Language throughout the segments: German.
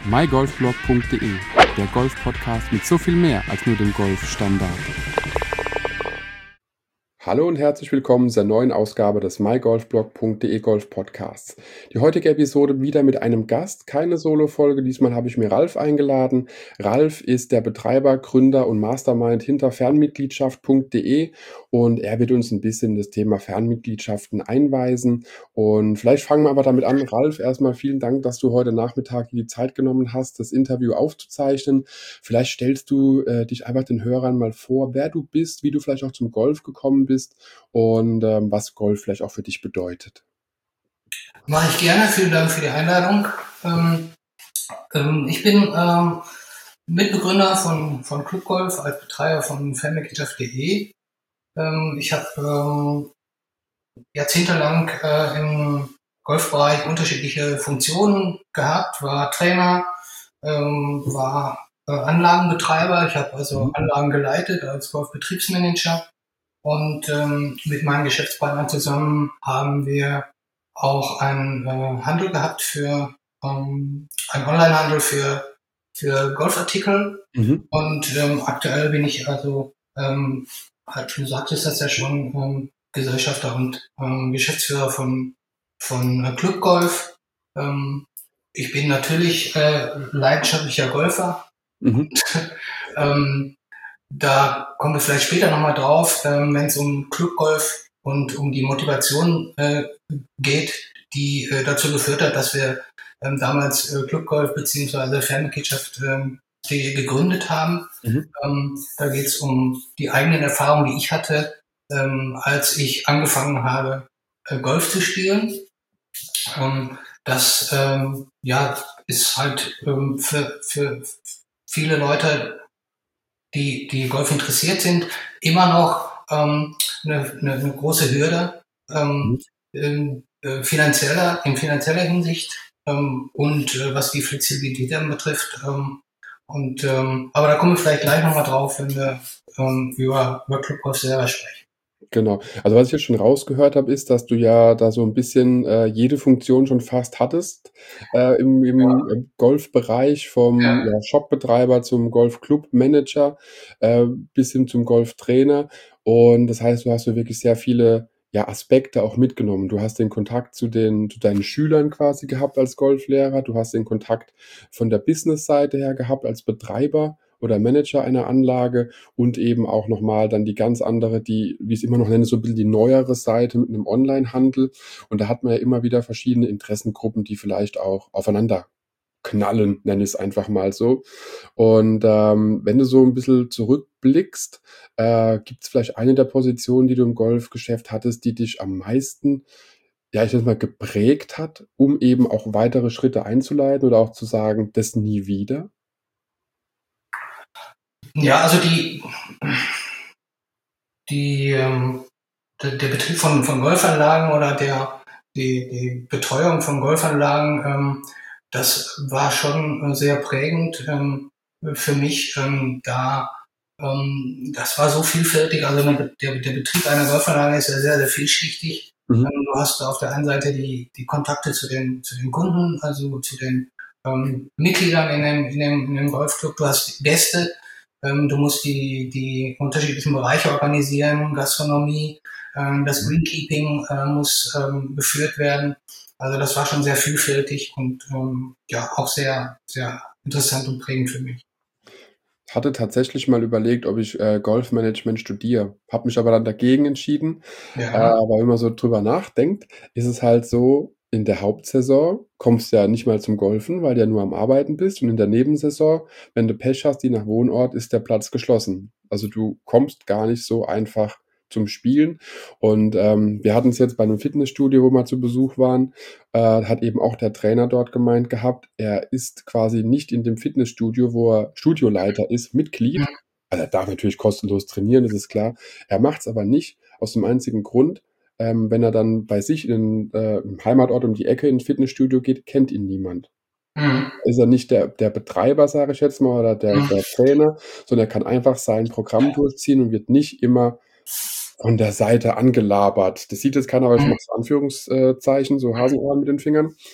mygolfblog.de, der Golf-Podcast mit so viel mehr als nur dem Golfstandard. Hallo und herzlich willkommen zur neuen Ausgabe des mygolfblog.de Golf Podcasts. Die heutige Episode wieder mit einem Gast, keine Solo-Folge. Diesmal habe ich mir Ralf eingeladen. Ralf ist der Betreiber, Gründer und Mastermind hinter fernmitgliedschaft.de und er wird uns ein bisschen das Thema Fernmitgliedschaften einweisen. Und vielleicht fangen wir aber damit an. Ralf, erstmal vielen Dank, dass du heute Nachmittag die Zeit genommen hast, das Interview aufzuzeichnen. Vielleicht stellst du dich einfach den Hörern mal vor, wer du bist, wie du vielleicht auch zum Golf gekommen bist und was Golf vielleicht auch für dich bedeutet. Mache ich gerne. Vielen Dank für die Einladung. Ich bin Mitbegründer von Club Golf als Betreiber von fernmitgliedschaft.de. Ich habe jahrzehntelang im Golfbereich unterschiedliche Funktionen gehabt, war Trainer, war Anlagenbetreiber. Ich habe also Anlagen geleitet als Golfbetriebsmanager. Und mit meinen Geschäftspartnern zusammen haben wir auch einen Handel gehabt einen Onlinehandel für Golfartikel. Und aktuell bin ich also, du sagtest das ja schon, Gesellschafter und Geschäftsführer von Club Golf. Ich bin natürlich leidenschaftlicher Golfer. Da kommen wir vielleicht später nochmal drauf, wenn es um Clubgolf und um die Motivation geht, die dazu geführt hat, dass wir damals Clubgolf bzw. Fernmitgliedschaft gegründet haben. Da geht es um die eigenen Erfahrungen, die ich hatte, als ich angefangen habe, Golf zu spielen. Das ist halt für viele Leute, die Golf interessiert sind, immer noch eine große Hürde in finanzieller Hinsicht und was die Flexibilität dann betrifft. Aber da kommen wir vielleicht gleich nochmal drauf, wenn wir über Club Golf selber sprechen. Genau. Also was ich jetzt schon rausgehört habe, ist, dass du ja da so ein bisschen jede Funktion schon fast hattest im Golfbereich, vom Shopbetreiber zum Golfclub-Manager bis hin zum Golftrainer. Und das heißt, du hast so wirklich sehr viele Aspekte auch mitgenommen. Du hast den Kontakt zu deinen Schülern quasi gehabt als Golflehrer. Du hast den Kontakt von der Business-Seite her gehabt als Betreiber oder Manager einer Anlage und eben auch nochmal dann die ganz andere, die, wie ich es immer noch nenne, so ein bisschen die neuere Seite mit einem Online-Handel. Und da hat man ja immer wieder verschiedene Interessengruppen, die vielleicht auch aufeinander knallen, nenne ich es einfach mal so. Und wenn du so ein bisschen zurückblickst, gibt es vielleicht eine der Positionen, die du im Golfgeschäft hattest, die dich am meisten, ich sag mal, geprägt hat, um eben auch weitere Schritte einzuleiten oder auch zu sagen, das nie wieder? Ja, also der Betrieb von Golfanlagen oder die Betreuung von Golfanlagen, das war schon sehr prägend für mich. Das war so vielfältig. Also der Betrieb einer Golfanlage ist ja sehr, sehr vielschichtig. Du hast auf der einen Seite die Kontakte zu den Kunden, also zu den Mitgliedern in dem Golfclub. Du hast Gäste. Du musst die unterschiedlichen Bereiche organisieren, Gastronomie, das Greenkeeping muss geführt werden. Also das war schon sehr vielfältig und auch sehr, sehr interessant und prägend für mich. Ich hatte tatsächlich mal überlegt, ob ich Golfmanagement studiere, habe mich aber dann dagegen entschieden. Aber wenn man so drüber nachdenkt, ist es halt so, in der Hauptsaison kommst du ja nicht mal zum Golfen, weil du ja nur am Arbeiten bist. Und in der Nebensaison, wenn du Pech hast, je nach Wohnort, ist der Platz geschlossen. Also du kommst gar nicht so einfach zum Spielen. Und wir hatten es jetzt bei einem Fitnessstudio, wo wir zu Besuch waren, hat eben auch der Trainer dort gemeint gehabt, er ist quasi nicht in dem Fitnessstudio, wo er Studioleiter ist, Mitglied. Also er darf natürlich kostenlos trainieren, das ist klar. Er macht es aber nicht aus dem einzigen Grund, wenn er dann bei sich im Heimatort um die Ecke ins Fitnessstudio geht, kennt ihn niemand. Ist er nicht der Betreiber, sage ich jetzt mal, oder der Trainer, sondern er kann einfach sein Programm durchziehen und wird nicht immer von der Seite angelabert. Das sieht jetzt keiner, aber ich mache so Anführungszeichen, so Hasenohren mit den Fingern.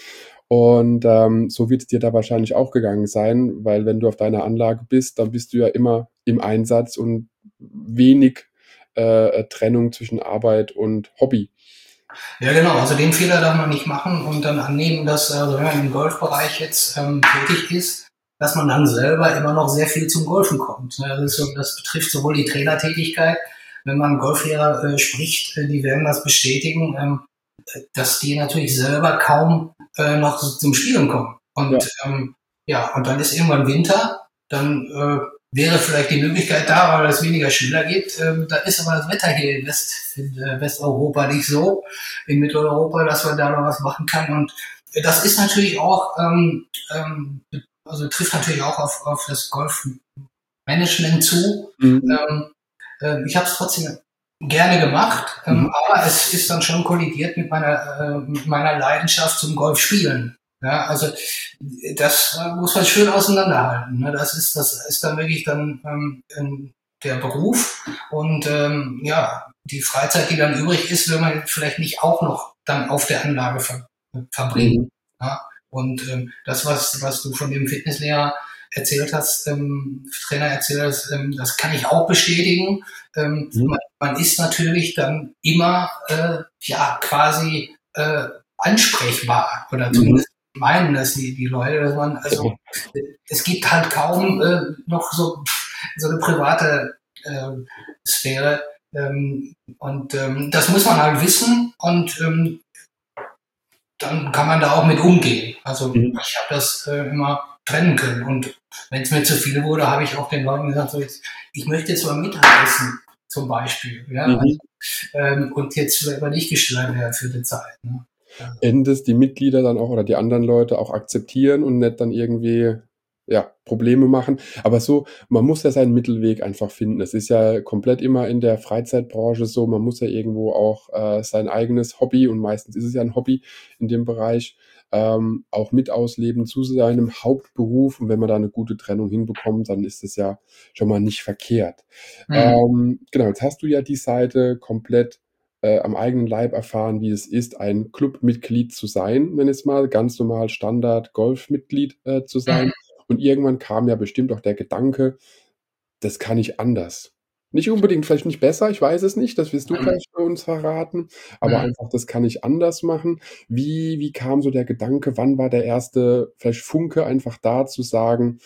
Und, so wird es dir da wahrscheinlich auch gegangen sein, weil wenn du auf deiner Anlage bist, dann bist du ja immer im Einsatz und wenig, Trennung zwischen Arbeit und Hobby. Ja, genau. Also den Fehler darf man nicht machen und dann annehmen, dass, also wenn man im Golfbereich jetzt tätig ist, dass man dann selber immer noch sehr viel zum Golfen kommt. Ne? Das betrifft sowohl die Trainertätigkeit, wenn man Golflehrer spricht, die werden das bestätigen, dass die natürlich selber kaum noch zum Spielen kommen. Ja. Und ja, und dann ist irgendwann Winter, dann wäre vielleicht die Möglichkeit da, weil es weniger Schüler gibt. Da ist aber das Wetter hier in Westeuropa nicht so, in Mitteleuropa, dass man da noch was machen kann. Und das ist natürlich auch, also trifft natürlich auch auf das Golfmanagement zu. Mhm. Ich habe es trotzdem gerne gemacht, aber es ist dann schon kollidiert mit meiner Leidenschaft zum Golfspielen. Ja, also das muss man schön auseinanderhalten. Ne? Das ist dann wirklich dann der Beruf und ja, die Freizeit, die dann übrig ist, will man vielleicht nicht auch noch dann auf der Anlage verbringen. Mhm. Ja? Und das, was du von dem Fitnesslehrer erzählt hast, Trainer erzählt hast, das kann ich auch bestätigen. Man ist natürlich dann immer ja quasi ansprechbar oder zumindest meinen das die Leute, dass man also es gibt halt kaum noch so eine private Sphäre und das muss man halt wissen und dann kann man da auch mit umgehen. Also ich habe das immer trennen können und wenn es mir zu viel wurde, habe ich auch den Leuten gesagt, so jetzt, ich möchte jetzt mal Mittagessen zum Beispiel, ja, also, und jetzt aber nicht gestört werden für die Zeit. Ne? Endes die Mitglieder dann auch oder die anderen Leute auch akzeptieren und nicht dann irgendwie, ja, Probleme machen. Aber so, man muss ja seinen Mittelweg einfach finden. Es ist ja komplett immer in der Freizeitbranche so, man muss ja irgendwo auch sein eigenes Hobby, und meistens ist es ja ein Hobby in dem Bereich, auch mit ausleben zu seinem Hauptberuf. Und wenn man da eine gute Trennung hinbekommt, dann ist es ja schon mal nicht verkehrt. Genau, jetzt hast du ja die Seite komplett am eigenen Leib erfahren, wie es ist, ein Clubmitglied zu sein, nenne ich es mal, ganz normal Standard-Golfmitglied zu sein. Und irgendwann kam ja bestimmt auch der Gedanke, das kann ich anders. Nicht unbedingt, vielleicht nicht besser, ich weiß es nicht, das wirst du gleich bei uns verraten, aber einfach, das kann ich anders machen. Wie kam so der Gedanke, wann war der erste vielleicht Funke einfach da zu sagen,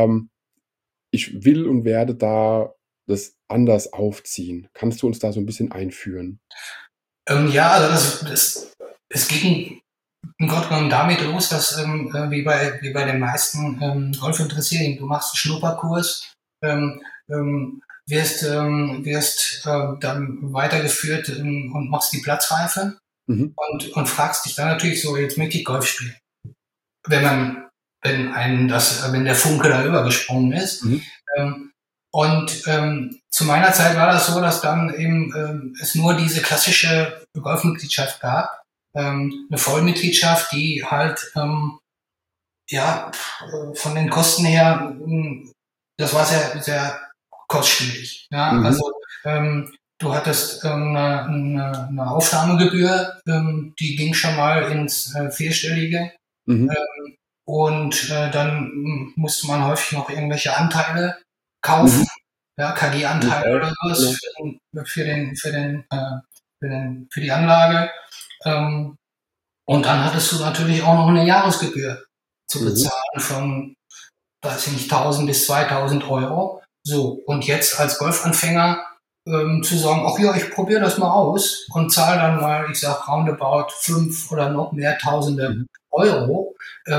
ich will und werde da das anders aufziehen? Kannst du uns da so ein bisschen einführen? Ja, also es ging im Grunde genommen damit los, dass wie bei den meisten Golfinteressierten, du machst einen Schnupperkurs, wirst dann weitergeführt und machst die Platzreife und fragst dich dann natürlich so, jetzt möchte ich Golf spielen. Wenn der Funke da übergesprungen ist. Und zu meiner Zeit war das so, dass dann eben es nur diese klassische Golfmitgliedschaft gab, eine Vollmitgliedschaft, die halt ja von den Kosten her, das war sehr sehr kostspielig. Ja, also du hattest eine Aufnahmegebühr, die ging schon mal ins Vierstellige. Und dann musste man häufig noch irgendwelche Anteile kaufen, ja, KG-Anteile oder sowas für die Anlage. Und dann hattest du natürlich auch noch eine Jahresgebühr zu bezahlen von, weiß ich nicht, 1000 bis 2000 Euro. So, und jetzt als Golfanfänger zu sagen, ach ja, ich probiere das mal aus und zahle dann mal, ich sag roundabout 5 oder noch mehr Tausende Euro.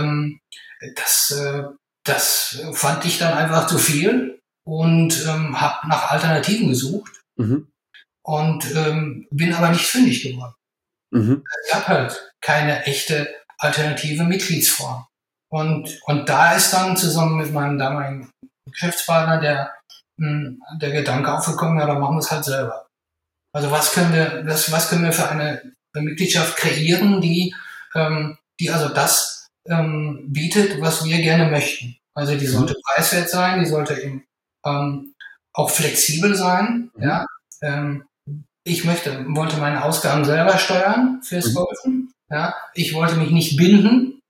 Das fand ich dann einfach zu viel und habe nach Alternativen gesucht und bin aber nicht fündig geworden. Es gab halt keine echte alternative Mitgliedsform. Und da ist dann zusammen mit meinem damaligen Geschäftspartner der Gedanke aufgekommen, ja, dann machen wir es halt selber. Also was können wir für eine Mitgliedschaft kreieren, die also das bietet, was wir gerne möchten. Also die sollte preiswert sein, die sollte eben auch flexibel sein. Ja, ich wollte meine Ausgaben selber steuern fürs Golfen. Ja, ich wollte mich nicht binden.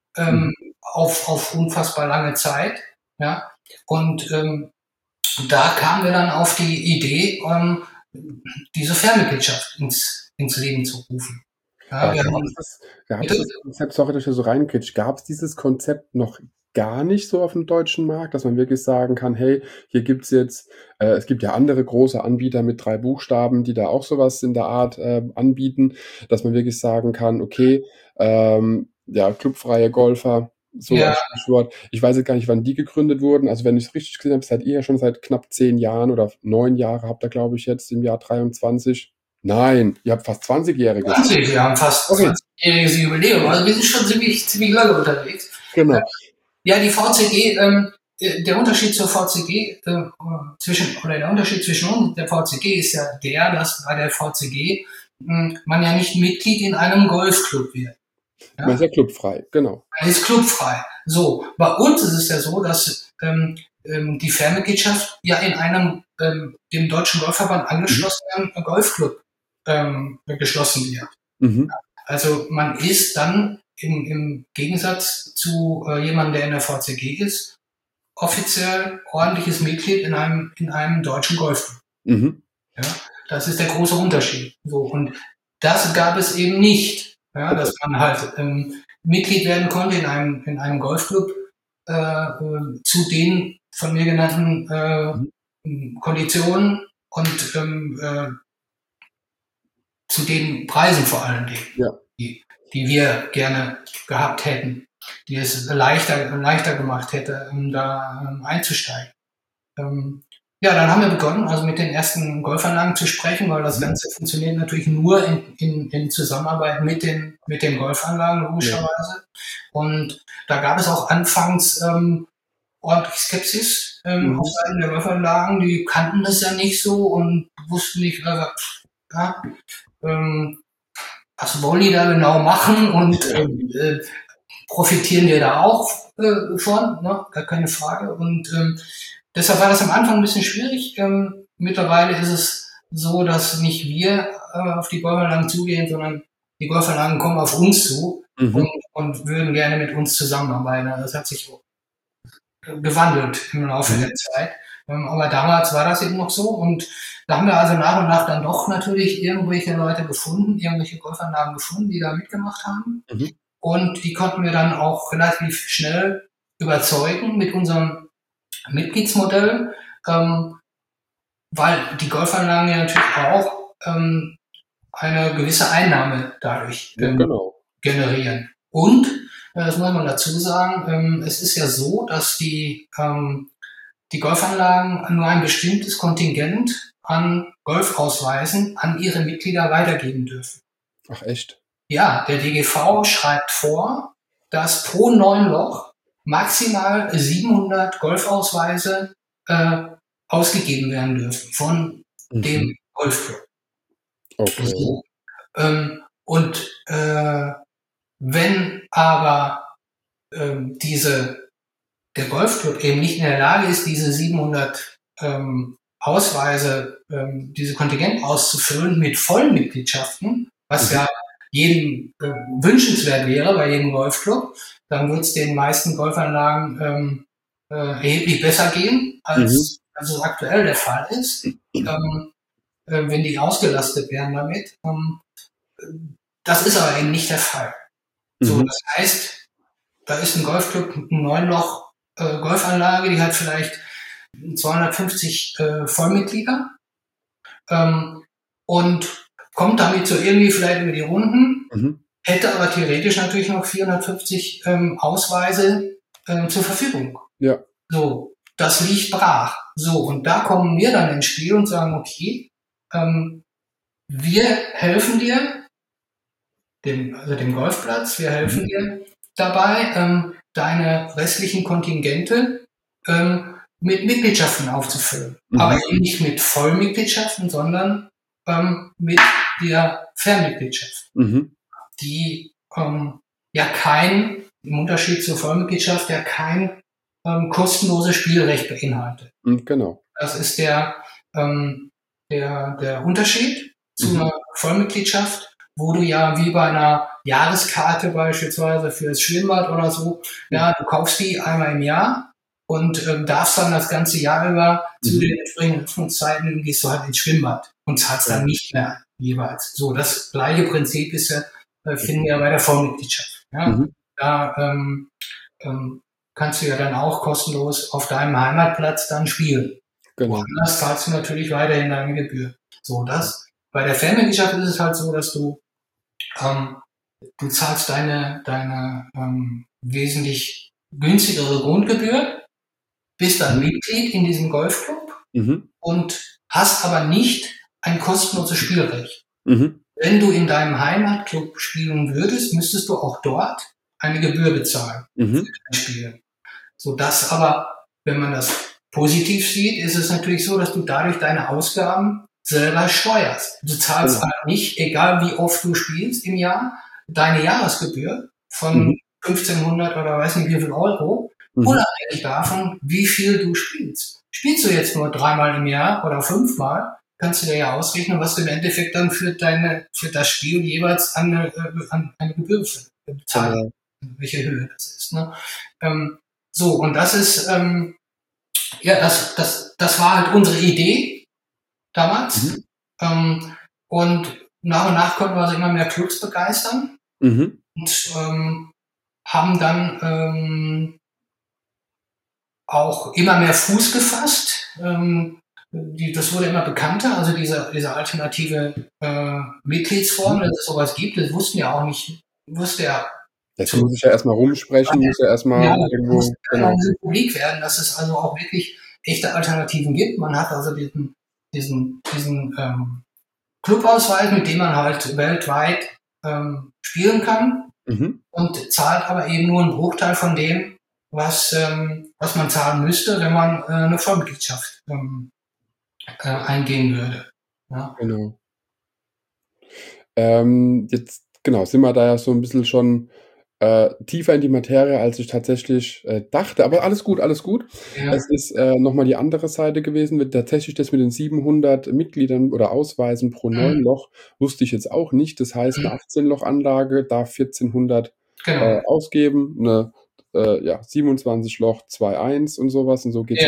auf unfassbar lange Zeit. Ja? Und da kamen wir dann auf die Idee, diese Fernmitgliedschaft ins Leben zu rufen. Ja, gab es das Konzept, sorry, dass ich so reinkritsch, gab es dieses Konzept noch gar nicht so auf dem deutschen Markt, dass man wirklich sagen kann, hey, hier gibt's jetzt, es gibt ja andere große Anbieter mit 3 Buchstaben, die da auch sowas in der Art anbieten, dass man wirklich sagen kann, okay, ja, clubfreie Golfer, so ja, als Stichwort. Ich weiß jetzt gar nicht, wann die gegründet wurden. Also wenn ich es richtig gesehen habe, seid ihr ja schon seit knapp 10 Jahren oder 9 Jahre habt ihr, glaube ich, jetzt im Jahr 23. Nein, ihr habt fast 20-Jähriges. 20, wir haben fast Okay. 20-jähriges Jubiläum. Also wir sind schon ziemlich lange unterwegs. Genau. Ja, die VCG, der Unterschied zur VCG, der Unterschied zwischen uns und der VCG ist ja der, dass bei der VCG man ja nicht Mitglied in einem Golfclub wird. Ja? Man ist ja clubfrei, genau. Man ist clubfrei. So, bei uns ist es ja so, dass die Fernmitgliedschaft ja in einem dem Deutschen Golfverband angeschlossenen Golfclub geschlossen wird. Mhm. Also man ist dann im Gegensatz zu jemandem, der in der VCG ist, offiziell ordentliches Mitglied in einem deutschen Golfclub. Mhm. Ja, das ist der große Unterschied. So, und das gab es eben nicht, ja, dass man halt Mitglied werden konnte in einem Golfclub zu den von mir genannten Konditionen und zu den Preisen vor allen Dingen, ja. die wir gerne gehabt hätten, die es leichter gemacht hätte, da einzusteigen. Ja, dann haben wir begonnen, also mit den ersten Golfanlagen zu sprechen, weil das Ganze funktioniert natürlich nur in Zusammenarbeit mit den Golfanlagen, logischerweise. Ja. Und da gab es auch anfangs ordentlich Skepsis auf Seiten der Golfanlagen. Die kannten das ja nicht so und wussten nicht, was wollen die da genau machen und profitieren wir da auch von, ne? Gar keine Frage. Und deshalb war das am Anfang ein bisschen schwierig. Mittlerweile ist es so, dass nicht wir auf die Golfanlagen zugehen, sondern die Golfanlagen kommen auf uns zu und würden gerne mit uns zusammenarbeiten. Das hat sich gewandelt im Laufe der Zeit. Aber damals war das eben noch so. Und da haben wir also nach und nach dann doch natürlich irgendwelche Leute gefunden, irgendwelche Golfanlagen gefunden, die da mitgemacht haben. Und die konnten wir dann auch relativ schnell überzeugen mit unserem Mitgliedsmodell, weil die Golfanlagen ja natürlich auch eine gewisse Einnahme dadurch generieren. Und, das muss man dazu sagen, es ist ja so, dass die Golfanlagen nur ein bestimmtes Kontingent an Golfausweisen an ihre Mitglieder weitergeben dürfen. Ach echt? Ja, der DGV schreibt vor, dass pro 9 Loch maximal 700 Golfausweise ausgegeben werden dürfen von dem Golfclub. Okay. So. Und wenn aber der Golfclub eben nicht in der Lage ist, diese 700 Ausweise, diese Kontingent auszufüllen mit Vollmitgliedschaften, was ja jedem wünschenswert wäre bei jedem Golfclub, dann wird es den meisten Golfanlagen erheblich besser gehen, als es aktuell der Fall ist, wenn die ausgelastet werden damit. Das ist aber eben nicht der Fall. So, das heißt, da ist ein Golfclub, ein 9-Loch Golfanlage, die hat vielleicht 250 Vollmitglieder und kommt damit so irgendwie vielleicht über die Runden, hätte aber theoretisch natürlich noch 450 Ausweise zur Verfügung. Ja. So, das liegt brach. So, und da kommen wir dann ins Spiel und sagen, okay, wir helfen dir, dem Golfplatz, wir helfen dir dabei, deine restlichen Kontingente mit Mitgliedschaften aufzufüllen. Aber eben nicht mit Vollmitgliedschaften, sondern mit der Fernmitgliedschaft, die ja im Unterschied zur Vollmitgliedschaft, ja kein kostenloses Spielrecht beinhaltet. Genau. Das ist der Unterschied zu einer Vollmitgliedschaft, wo du ja wie bei einer Jahreskarte beispielsweise für das Schwimmbad oder so, ja, du kaufst die einmal im Jahr und darfst dann das ganze Jahr über zu den entsprechenden Öffnungszeiten gehst du halt ins Schwimmbad und zahlst dann nicht mehr jeweils. So, das gleiche Prinzip ist ja, finden wir bei der Vollmitgliedschaft. Ja? Da kannst du ja dann auch kostenlos auf deinem Heimatplatz dann spielen. Genau. Woanders zahlst du natürlich weiterhin deine Gebühr. So, das. Bei der Fanmitgliedschaft ist es halt so, dass du zahlst deine wesentlich günstigere Grundgebühr, bist dann Mitglied in diesem Golfclub und hast aber nicht ein kostenloses Spielrecht. Wenn du in deinem Heimatclub spielen würdest, müsstest du auch dort eine Gebühr bezahlen für dein Spiel. So, das aber, wenn man das positiv sieht, ist es natürlich so, dass du dadurch deine Ausgaben selber steuerst. Du zahlst halt nicht, egal wie oft du spielst im Jahr, deine Jahresgebühr von 1500 oder weiß nicht wie viel Euro, unabhängig davon, wie viel du spielst. Spielst du jetzt nur 3-mal im Jahr oder 5-mal, kannst du dir ja ausrechnen, was du im Endeffekt dann für das Spiel jeweils an eine Gebühr bezahlst, welche Höhe das ist. Ne? So, und das ist, das war halt unsere Idee damals. Und nach konnten wir also immer mehr Clubs begeistern und haben dann auch immer mehr Fuß gefasst. Das wurde immer bekannter, also diese alternative Mitgliedsform, dass es sowas gibt, das wussten ja auch nicht, wusste ja. Das muss ich ja erstmal rumsprechen, muss ja erstmal irgendwo muss eine Publik werden, dass es also auch wirklich echte Alternativen gibt. Man hat also diesen Clubausweis, mit dem man halt weltweit spielen kann und zahlt aber eben nur einen Bruchteil von dem, was man zahlen müsste, wenn man eine Vollmitgliedschaft eingehen würde. Ja. Genau. Jetzt sind wir da ja so ein bisschen schon tiefer in die Materie, als ich tatsächlich dachte. Aber alles gut, alles gut. Ja. Es ist nochmal die andere Seite gewesen. Tatsächlich das mit den 700 Mitgliedern oder Ausweisen pro 9 Loch wusste ich jetzt auch nicht. Das heißt, eine 18-Loch-Anlage darf 1400 ausgeben. Eine 27 Loch 2,1 und sowas. Und so geht es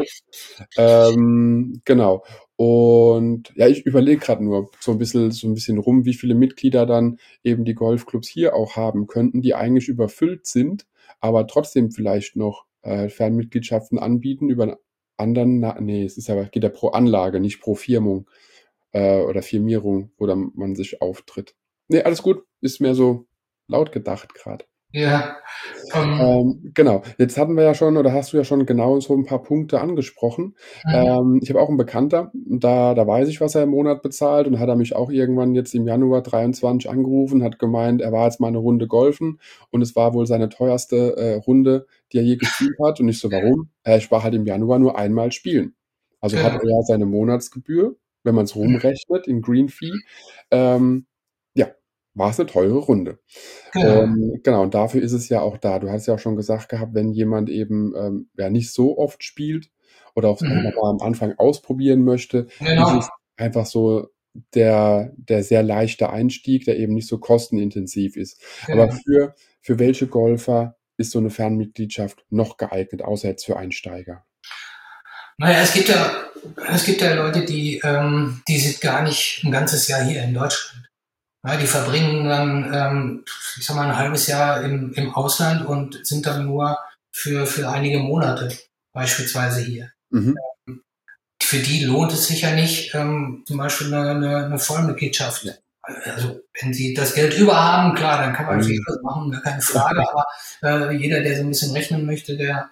hoch. Genau. Und ja, ich überlege gerade nur so ein bisschen rum, wie viele Mitglieder dann eben die Golfclubs hier auch haben könnten, die eigentlich überfüllt sind, aber trotzdem vielleicht noch Fernmitgliedschaften anbieten über einen anderen, geht ja pro Anlage, nicht pro Firmung oder Firmierung, wo dann man sich auftritt. Nee, alles gut, ist mir so laut gedacht gerade. Ja. Genau, jetzt hatten wir ja schon oder hast du ja schon genau so ein paar Punkte angesprochen. Ich habe auch einen Bekannter, da weiß ich, was er im Monat bezahlt und hat er mich auch irgendwann jetzt im Januar 23 angerufen, hat gemeint, er war jetzt mal eine Runde golfen und es war wohl seine teuerste Runde, die er je gespielt hat. Und ich so: „Warum?“ „Ich war halt im Januar nur einmal spielen.“ Also hat er ja seine Monatsgebühr, wenn man's rumrechnet in Green Fee, ja, war es eine teure Runde. Und genau, und dafür ist es ja auch da. Du hast ja auch schon gesagt gehabt, wenn jemand eben nicht so oft spielt oder auch einfach mal am Anfang ausprobieren möchte, ist es einfach so der sehr leichte Einstieg, der eben nicht so kostenintensiv ist. Aber für welche Golfer ist so eine Fernmitgliedschaft noch geeignet, außer jetzt für Einsteiger? Naja, es gibt ja Leute, die sind gar nicht ein ganzes Jahr hier in Deutschland. Ja, die verbringen dann, ich sag mal, ein halbes Jahr im Ausland und sind dann nur für einige Monate beispielsweise hier. Für die lohnt es sich ja nicht, zum Beispiel eine Vollmitgliedschaft. Also wenn sie das Geld über haben, klar, dann kann man natürlich alles machen, gar keine Frage, aber jeder, der so ein bisschen rechnen möchte, der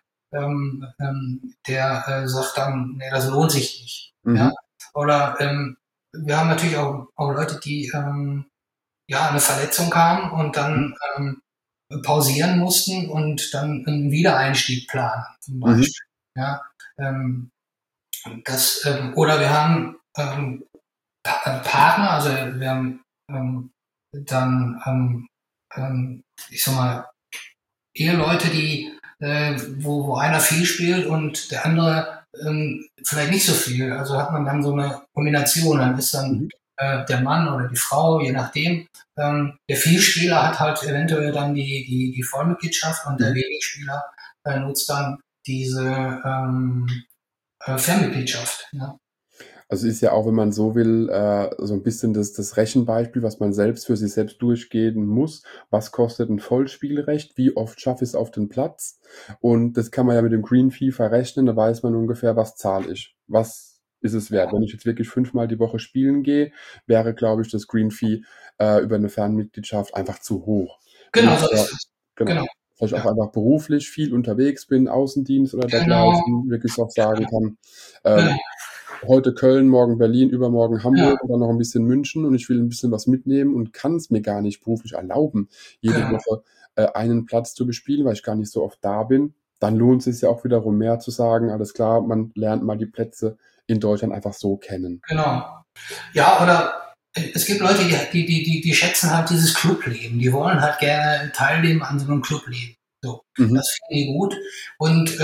sagt dann, nee, das lohnt sich nicht. Ja? Oder wir haben natürlich auch Leute, die eine Verletzung haben und dann pausieren mussten und dann einen Wiedereinstieg planen, zum Beispiel. Ja, oder wir haben Partner, also wir haben dann ich sag mal Eheleute, die wo einer viel spielt und der andere vielleicht nicht so viel. Also hat man dann so eine Kombination. Dann ist dann der Mann oder die Frau, je nachdem. Der Vielspieler hat halt eventuell dann die Vollmitgliedschaft und der Wenigspieler nutzt dann diese Fernmitgliedschaft. Ja. Also ist ja auch, wenn man so will, so ein bisschen das Rechenbeispiel, was man selbst für sich selbst durchgehen muss. Was kostet ein Vollspielrecht? Wie oft schaffe ich es auf den Platz? Und das kann man ja mit dem Green Fee verrechnen. Da weiß man ungefähr, was zahle ich? Was ist es wert? Wenn ich jetzt wirklich 5-mal die Woche spielen gehe, wäre, glaube ich, das Green Fee über eine Fernmitgliedschaft einfach zu hoch. Wenn Genau, ich so aber, ist es. genau, Genau. weil ich auch Ja. einfach beruflich viel unterwegs bin, Außendienst oder Genau. dergleichen, wirklich auch sagen kann, Genau. heute Köln, morgen Berlin, übermorgen Ja. Hamburg und dann noch ein bisschen München und ich will ein bisschen was mitnehmen und kann es mir gar nicht beruflich erlauben, jede Genau. Woche einen Platz zu bespielen, weil ich gar nicht so oft da bin, dann lohnt es sich ja auch wiederum mehr zu sagen, alles klar, man lernt mal die Plätze in Deutschland einfach so kennen. Genau. Ja, oder es gibt Leute, die schätzen halt dieses Clubleben. Die wollen halt gerne teilnehmen an so einem Clubleben. So, Mhm. das finde ich gut. Und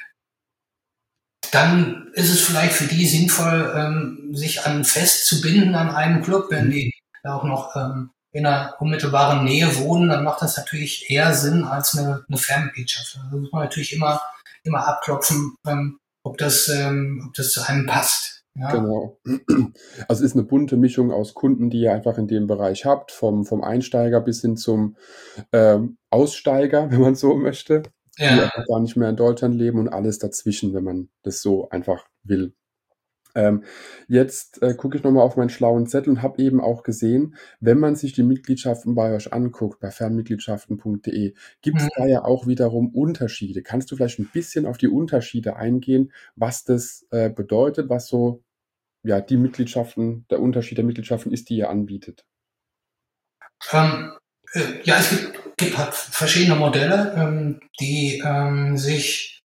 dann ist es vielleicht für die sinnvoll, sich an Fest zu binden an einen Club, wenn die auch noch in einer unmittelbaren Nähe wohnen, dann macht das natürlich eher Sinn als eine Fernmitgliedschaft. Also muss man natürlich immer abklopfen, ob das zu einem passt. Ja, Genau. Also ist eine bunte Mischung aus Kunden, die ihr einfach in dem Bereich habt, vom Einsteiger bis hin zum Aussteiger, wenn man so möchte, die ja. einfach gar nicht mehr in Deutschland leben und alles dazwischen, wenn man das so einfach will. Ähm, jetzt gucke ich nochmal auf meinen schlauen Zettel und habe eben auch gesehen, wenn man sich die Mitgliedschaften bei euch anguckt, bei fernmitgliedschaften.de, gibt es Hm. da ja auch wiederum Unterschiede. Kannst du vielleicht ein bisschen auf die Unterschiede eingehen, was das bedeutet, was so ja, die Mitgliedschaften, der Unterschied der Mitgliedschaften ist, die ihr anbietet? Ähm, ja, es gibt halt verschiedene Modelle, die sich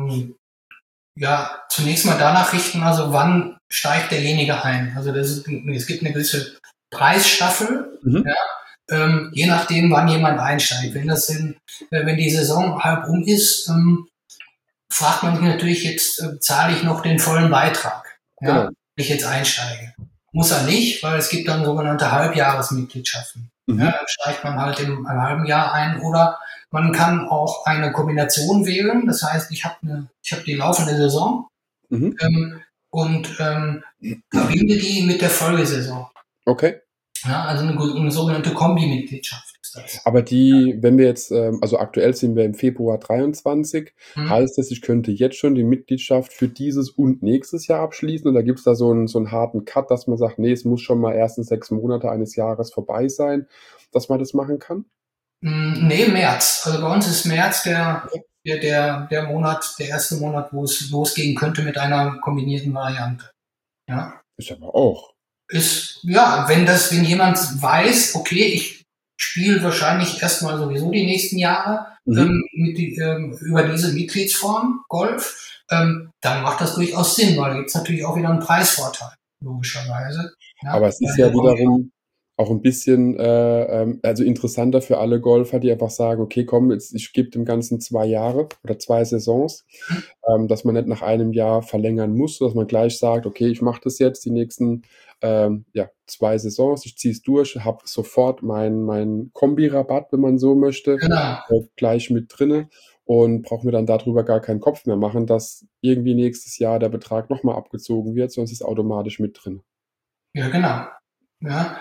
ja zunächst mal danach richten, also wann steigt derjenige ein. Also es gibt eine gewisse Preisstaffel, Mhm. ja, je nachdem, wann jemand einsteigt. Wenn die Saison halb um ist, fragt man sich natürlich, jetzt zahle ich noch den vollen Beitrag, ja, Genau. wenn ich jetzt einsteige. Muss er nicht, weil es gibt dann sogenannte Halbjahresmitgliedschaften. Ja, Mhm. dann steigt man halt im halben Jahr ein oder man kann auch eine Kombination wählen. Das heißt, ich habe die laufende Saison Mhm. und verbinde die mit der Folgesaison. Okay. Ja, also eine sogenannte Kombi-Mitgliedschaft ist das. Aber die, wenn wir jetzt, also aktuell sind wir im Februar 23, Hm? heißt das, ich könnte jetzt schon die Mitgliedschaft für dieses und nächstes Jahr abschließen? Oder gibt es da so einen harten Cut, dass man sagt, nee, es muss schon mal erst in 6 Monate eines Jahres vorbei sein, dass man das machen kann? Nee, März. Also bei uns ist März Okay. der Monat, der erste Monat, wo es losgehen könnte mit einer kombinierten Variante. Ja. Ich aber auch. Ja, wenn jemand weiß, okay, ich spiele wahrscheinlich erstmal sowieso die nächsten Jahre Mhm. über diese Mitgliedsform Golf, dann macht das durchaus Sinn, weil da gibt es natürlich auch wieder einen Preisvorteil, logischerweise. Ja, Aber es ist ja wiederum auch ein bisschen, also interessanter für alle Golfer, die einfach sagen: „Okay, komm, jetzt ich gebe dem Ganzen 2 Jahre oder 2 Saisons“, dass man nicht nach einem Jahr verlängern muss, dass man gleich sagt: „Okay, ich mache das jetzt die nächsten, ja, 2 Saisons. Ich ziehe es durch, habe sofort meinen Kombirabatt, wenn man so möchte, genau, gleich mit drinne und brauche mir dann darüber gar keinen Kopf mehr machen, dass irgendwie nächstes Jahr der Betrag noch mal abgezogen wird, sondern es ist automatisch mit drin.“ ja genau. Ja,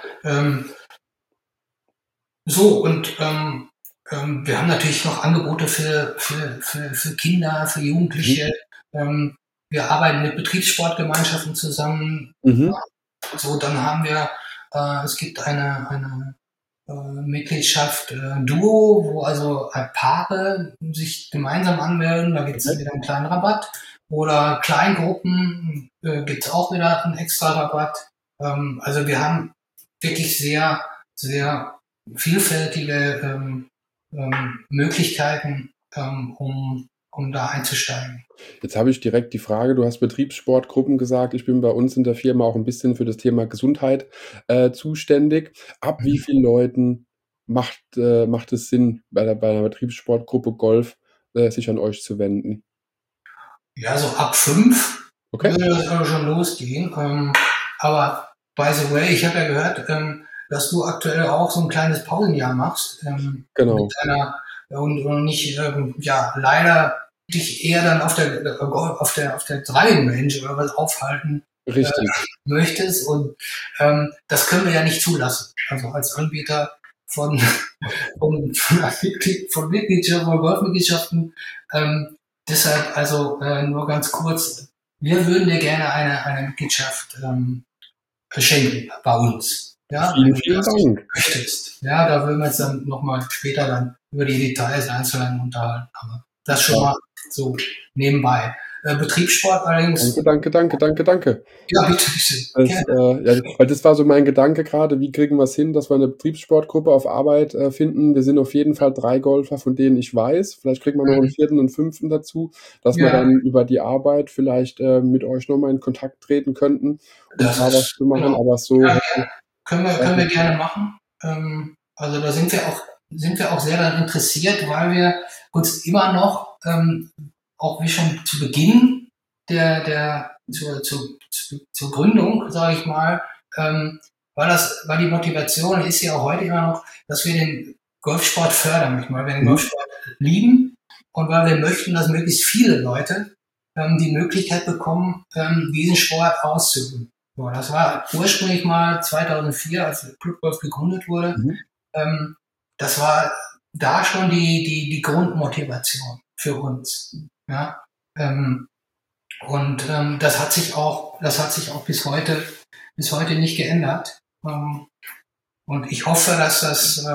so, und wir haben natürlich noch Angebote für Kinder, für Mhm. Jugendliche. Wir arbeiten mit Betriebssportgemeinschaften zusammen. Mhm. So, dann haben wir, es gibt eine Mitgliedschaft Duo, wo also Paare sich gemeinsam anmelden, da gibt es Okay. dann wieder einen kleinen Rabatt. Oder Kleingruppen gibt es auch wieder einen extra Rabatt. Also wir haben wirklich sehr vielfältige Möglichkeiten, um da einzusteigen. Jetzt habe ich direkt die Frage, du hast Betriebssportgruppen gesagt. Ich bin bei uns in der Firma auch ein bisschen für das Thema Gesundheit, zuständig. Ab wie Mhm. vielen Leuten macht es Sinn, bei 'ner Betriebssportgruppe Golf, sich an euch zu wenden? Ja, so ab 5 Okay? würde das aber schon losgehen. Aber by the way, ich habe ja gehört, dass du aktuell auch so ein kleines Pausenjahr machst. Genau. Mit deiner, und nicht, ja, leider dich eher dann auf der Driving Range oder was aufhalten Richtig. möchtest. Und das können wir ja nicht zulassen. Also als Anbieter von Mitgliedschaften, von Golfmitgliedschaften. Deshalb also nur ganz kurz, wir würden dir gerne eine Mitgliedschaft schenken bei uns. Ja, Vielen, wenn du vielen das Dank. möchtest. Ja, da würden wir uns dann nochmal später dann über die Details einzeln unterhalten. Aber das schon mal so nebenbei. Betriebssport allerdings. Danke. Ja, bitte. Weil das war so mein Gedanke gerade, wie kriegen wir es hin, dass wir eine Betriebssportgruppe auf Arbeit finden. Wir sind auf jeden Fall 3 Golfer, von denen ich weiß. Vielleicht kriegen wir noch einen 4. und 5. dazu, dass wir dann über die Arbeit vielleicht mit euch nochmal in Kontakt treten könnten, um da was zu machen. Genau. Aber so können wir gerne machen. Also da sind wir auch sehr daran interessiert, weil wir uns immer noch, auch wie schon zu Beginn zur Gründung, sage ich mal, weil die Motivation ist ja auch heute immer noch, dass wir den Golfsport fördern möchten, weil wir den Golfsport lieben und weil wir möchten, dass möglichst viele Leute die Möglichkeit bekommen, diesen Sport auszuüben. So, das war ursprünglich mal 2004, als Club Golf gegründet wurde. Das war da schon die Grundmotivation für uns. Ja? Und das hat sich auch bis heute nicht geändert. Und ich hoffe, dass das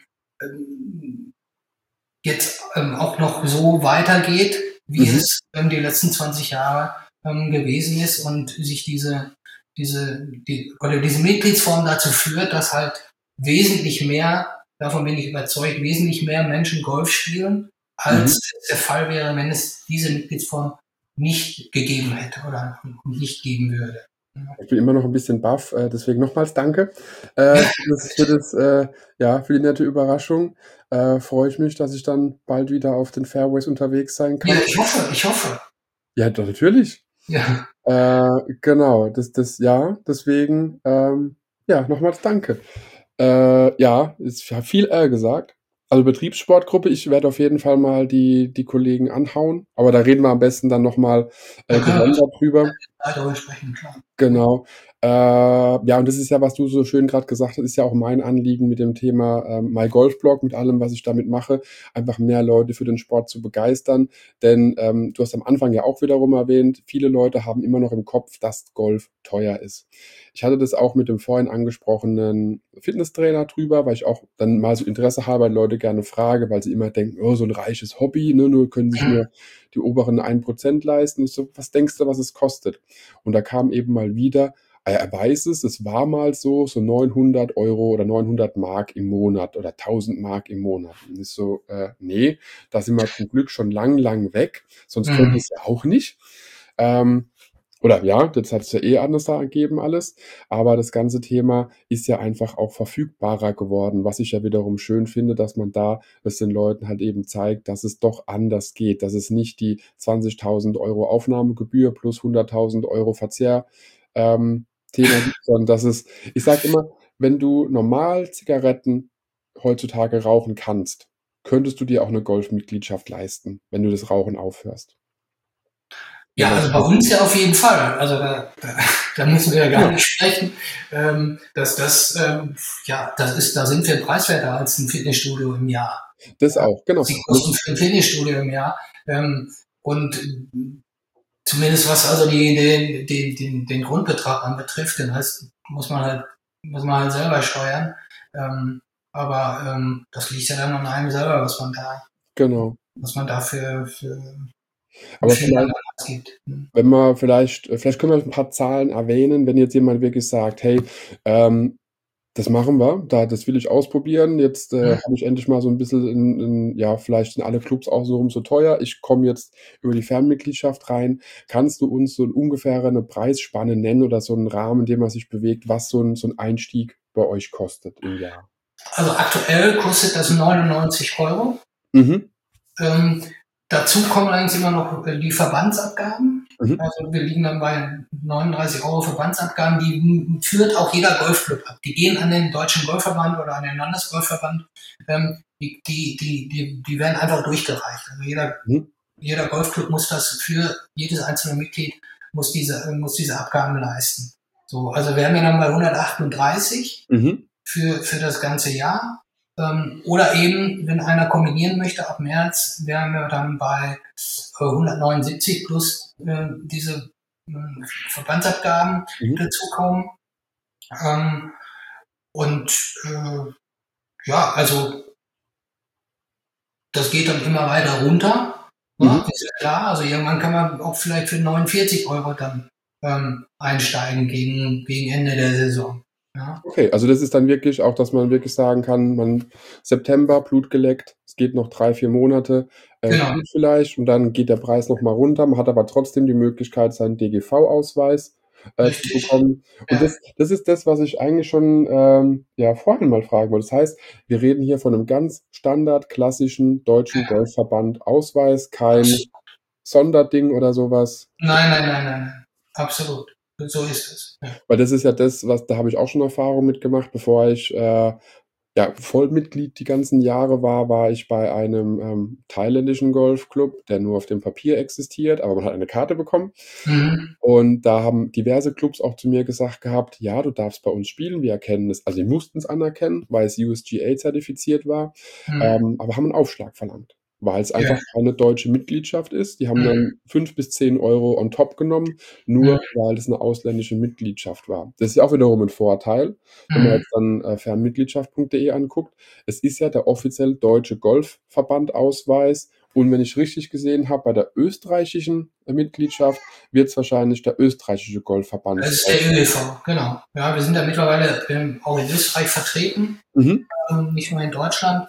jetzt auch noch so weitergeht, wie es die letzten 20 Jahre gewesen ist und sich diese Mitgliedsform dazu führt, dass halt wesentlich mehr, davon bin ich überzeugt, wesentlich mehr Menschen Golf spielen, als es der Fall wäre, wenn es diese Mitgliedsform nicht gegeben hätte oder nicht geben würde. Ich bin immer noch ein bisschen baff, deswegen nochmals danke für die nette Überraschung. Freue ich mich, dass ich dann bald wieder auf den Fairways unterwegs sein kann. Ja, ich hoffe. Ja, doch, natürlich. Ja. Genau, deswegen, nochmals danke. Ich habe viel gesagt. Also Betriebssportgruppe, ich werde auf jeden Fall mal die Kollegen anhauen, aber da reden wir am besten dann nochmal gesondert drüber. Darüber sprechen, klar. Genau. Und das ist ja, was du so schön gerade gesagt hast, ist ja auch mein Anliegen mit dem Thema MyGolfBlog, mit allem, was ich damit mache, einfach mehr Leute für den Sport zu begeistern. Denn du hast am Anfang ja auch wiederum erwähnt, viele Leute haben immer noch im Kopf, dass Golf teuer ist. Ich hatte das auch mit dem vorhin angesprochenen Fitnesstrainer drüber, weil ich auch dann mal so Interesse habe, weil Leute gerne frage, weil sie immer denken, oh, so ein reiches Hobby, ne, nur können sich nur die oberen 1% leisten. Ich so, was denkst du, was es kostet? Und da kam eben mal wieder, er weiß es war mal so 900 Euro oder 900 Mark im Monat oder 1000 Mark im Monat. Und ich so, nee, da sind wir zum Glück schon lang weg, sonst könnte es ja auch nicht. Das hat es ja anders da gegeben alles, aber das ganze Thema ist ja einfach auch verfügbarer geworden, was ich ja wiederum schön finde, dass man da es den Leuten halt eben zeigt, dass es doch anders geht, dass es nicht die 20.000 Euro Aufnahmegebühr plus 100.000 Euro Verzehr Thema gibt, sondern dass es, ich sage immer, wenn du normal Zigaretten heutzutage rauchen kannst, könntest du dir auch eine Golfmitgliedschaft leisten, wenn du das Rauchen aufhörst. Ja, also bei uns ja auf jeden Fall. Also da müssen wir ja gar nicht sprechen. Da sind wir preiswerter als ein Fitnessstudio im Jahr. Das auch, genau. Die Kosten für ein Fitnessstudio im Jahr. Und zumindest was also den Grundbetrag anbetrifft, den heißt, muss man halt selber steuern. Aber das liegt ja dann an einem selber, was man da für aber wenn man vielleicht können wir ein paar Zahlen erwähnen, wenn jetzt jemand wirklich sagt, hey, das machen wir, das will ich ausprobieren. Jetzt habe ich endlich mal so ein bisschen vielleicht sind alle Clubs auch so teuer. Ich komme jetzt über die Fernmitgliedschaft rein. Kannst du uns so ungefähr eine Preisspanne nennen oder so einen Rahmen, in dem man sich bewegt, was so ein Einstieg bei euch kostet im Jahr? Also aktuell kostet das 99 Euro. Dazu kommen allerdings immer noch die Verbandsabgaben. Also wir liegen dann bei 39 Euro Verbandsabgaben, die führt auch jeder Golfclub ab. Die gehen an den Deutschen Golfverband oder an den Landesgolfverband. Die werden einfach durchgereicht. Also jeder Golfclub muss das für jedes einzelne Mitglied muss diese Abgaben leisten. So, also wären wir dann bei 138 für das ganze Jahr. Oder eben, wenn einer kombinieren möchte, ab März wären wir dann bei 179 plus diese Verbandsabgaben dazukommen. Ja, also das geht dann immer weiter runter. Ja, ist ja klar. Also irgendwann kann man auch vielleicht für 49 Euro dann einsteigen gegen Ende der Saison. Ja. Okay, also das ist dann wirklich auch, dass man wirklich sagen kann, September, Blut geleckt, es geht noch 3-4 Monate, Genau. gut vielleicht, und dann geht der Preis nochmal runter. Man hat aber trotzdem die Möglichkeit, seinen DGV-Ausweis zu bekommen. Und Ja. das ist das, was ich eigentlich schon vorhin mal fragen wollte. Das heißt, wir reden hier von einem ganz standard klassischen deutschen Golfverband Ausweis, kein Sonderding oder sowas. Nein. Absolut. So ist es. Ja. Weil das ist ja das, da habe ich auch schon Erfahrung mitgemacht, bevor ich Vollmitglied die ganzen Jahre war ich bei einem thailändischen Golfclub, der nur auf dem Papier existiert, aber man hat eine Karte bekommen. Und da haben diverse Clubs auch zu mir gesagt gehabt, ja, du darfst bei uns spielen, wir erkennen es, also die mussten es anerkennen, weil es USGA zertifiziert war, aber haben einen Aufschlag verlangt, weil es einfach keine deutsche Mitgliedschaft ist. Die haben dann 5 bis 10 Euro on top genommen, nur weil es eine ausländische Mitgliedschaft war. Das ist ja auch wiederum ein Vorteil, wenn man jetzt dann fernmitgliedschaft.de anguckt. Es ist ja der offiziell deutsche Golfverband-Ausweis. Und wenn ich richtig gesehen habe, bei der österreichischen Mitgliedschaft wird es wahrscheinlich der österreichische Golfverband. Das ist der ÖEV, genau. Ja, wir sind ja mittlerweile auch in Österreich vertreten, nicht nur in Deutschland.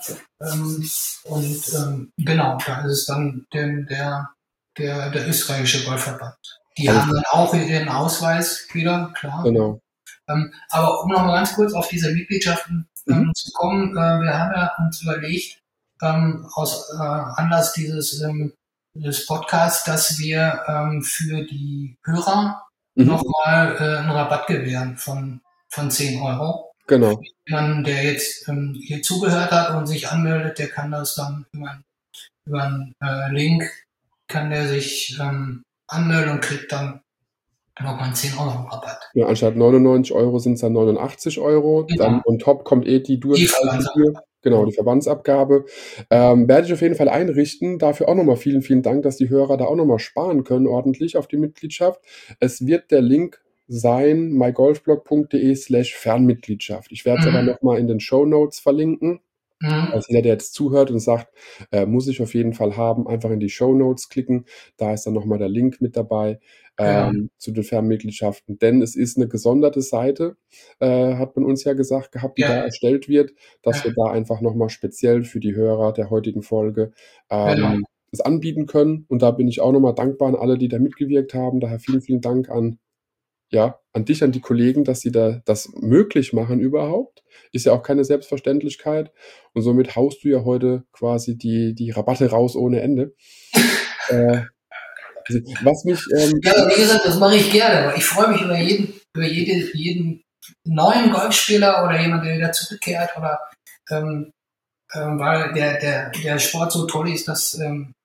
Genau, da ist es dann der österreichische Golfverband. Die haben dann auch ihren Ausweis wieder, klar. Genau. Aber um noch mal ganz kurz auf diese Mitgliedschaften zu kommen, wir haben ja uns überlegt, aus Anlass des Podcasts, dass wir für die Hörer nochmal einen Rabatt gewähren von 10 Euro. Genau. Jemand, der jetzt hier zugehört hat und sich anmeldet, der kann das dann über einen Link, kann der sich anmelden und kriegt dann nochmal einen 10 Euro Rabatt. Ja, anstatt 99 Euro sind es dann 89 Euro. Genau. Dann on top kommt die Durchgangsgebühr. Genau, die Verbandsabgabe. Werde ich auf jeden Fall einrichten. Dafür auch nochmal vielen, vielen Dank, dass die Hörer da auch nochmal sparen können, ordentlich auf die Mitgliedschaft. Es wird der Link sein, mygolfblog.de/Fernmitgliedschaft. Ich werde es aber nochmal in den Shownotes verlinken. Also jeder, der jetzt zuhört und sagt, muss ich auf jeden Fall haben, einfach in die Shownotes klicken. Da ist dann nochmal der Link mit dabei zu den Fernmitgliedschaften. Denn es ist eine gesonderte Seite, hat man uns ja gesagt gehabt, die da erstellt wird, dass wir da einfach nochmal speziell für die Hörer der heutigen Folge das anbieten können. Und da bin ich auch nochmal dankbar an alle, die da mitgewirkt haben. Daher vielen, vielen Dank an dich, an die Kollegen, dass sie da das möglich machen überhaupt. Ist ja auch keine Selbstverständlichkeit. Und somit haust du ja heute quasi die Rabatte raus ohne Ende. Was mich... ja, wie gesagt, das mache ich gerne. Aber ich freue mich über jeden neuen Golfspieler oder jemand, der wieder zurückkehrt oder weil der Sport so toll ist, dass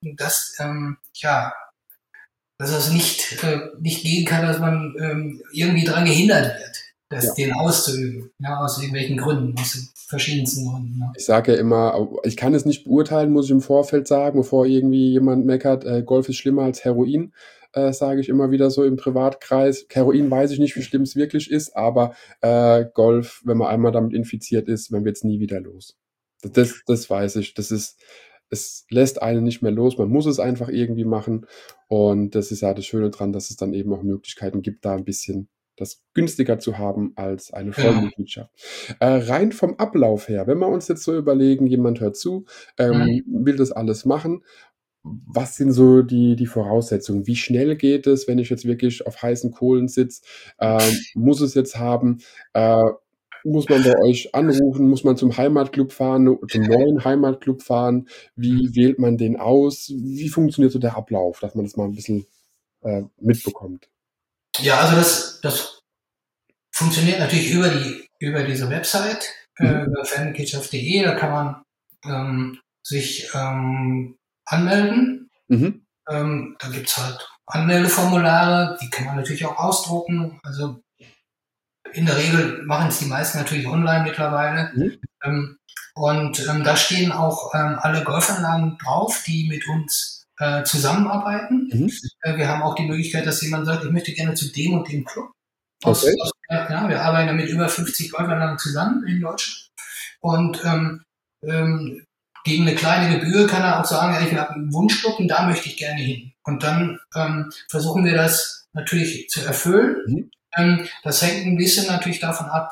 es nicht gehen kann, dass man irgendwie daran gehindert wird, den auszuüben. Ja, aus irgendwelchen Gründen, aus den verschiedensten Gründen. Ja. Ich sage ja immer, ich kann es nicht beurteilen, muss ich im Vorfeld sagen, bevor irgendwie jemand meckert, Golf ist schlimmer als Heroin, sage ich immer wieder so im Privatkreis. Heroin weiß ich nicht, wie schlimm es wirklich ist, aber Golf, wenn man einmal damit infiziert ist, man wird es nie wieder los. Das weiß ich. Es lässt einen nicht mehr los. Man muss es einfach irgendwie machen. Und das ist ja das Schöne dran, dass es dann eben auch Möglichkeiten gibt, da ein bisschen das günstiger zu haben als eine Vollmitgliedschaft. Rein vom Ablauf her, wenn wir uns jetzt so überlegen, jemand hört zu, will das alles machen. Was sind so die Voraussetzungen? Wie schnell geht es, wenn ich jetzt wirklich auf heißen Kohlen sitze? Muss es jetzt haben? Muss man bei euch anrufen? Muss man zum Heimatclub fahren, zum neuen Heimatclub fahren? Wie wählt man den aus? Wie funktioniert so der Ablauf, dass man das mal ein bisschen mitbekommt? Ja, also das funktioniert natürlich über diese Website, über fanmitgliedschaft.de, da kann man sich anmelden. Mhm. Da gibt's halt Anmeldeformulare, die kann man natürlich auch ausdrucken. Also in der Regel machen es die meisten natürlich online mittlerweile. Mhm. Da stehen auch alle Golfanlagen drauf, die mit uns zusammenarbeiten. Mhm. Wir haben auch die Möglichkeit, dass jemand sagt, ich möchte gerne zu dem und dem Club. Okay. Wir arbeiten mit über 50 Golfanlagen zusammen in Deutschland. Und gegen eine kleine Gebühr kann er auch sagen, ja, ich habe einen Wunschclub und da möchte ich gerne hin. Und dann versuchen wir das natürlich zu erfüllen. Mhm. Das hängt ein bisschen natürlich davon ab,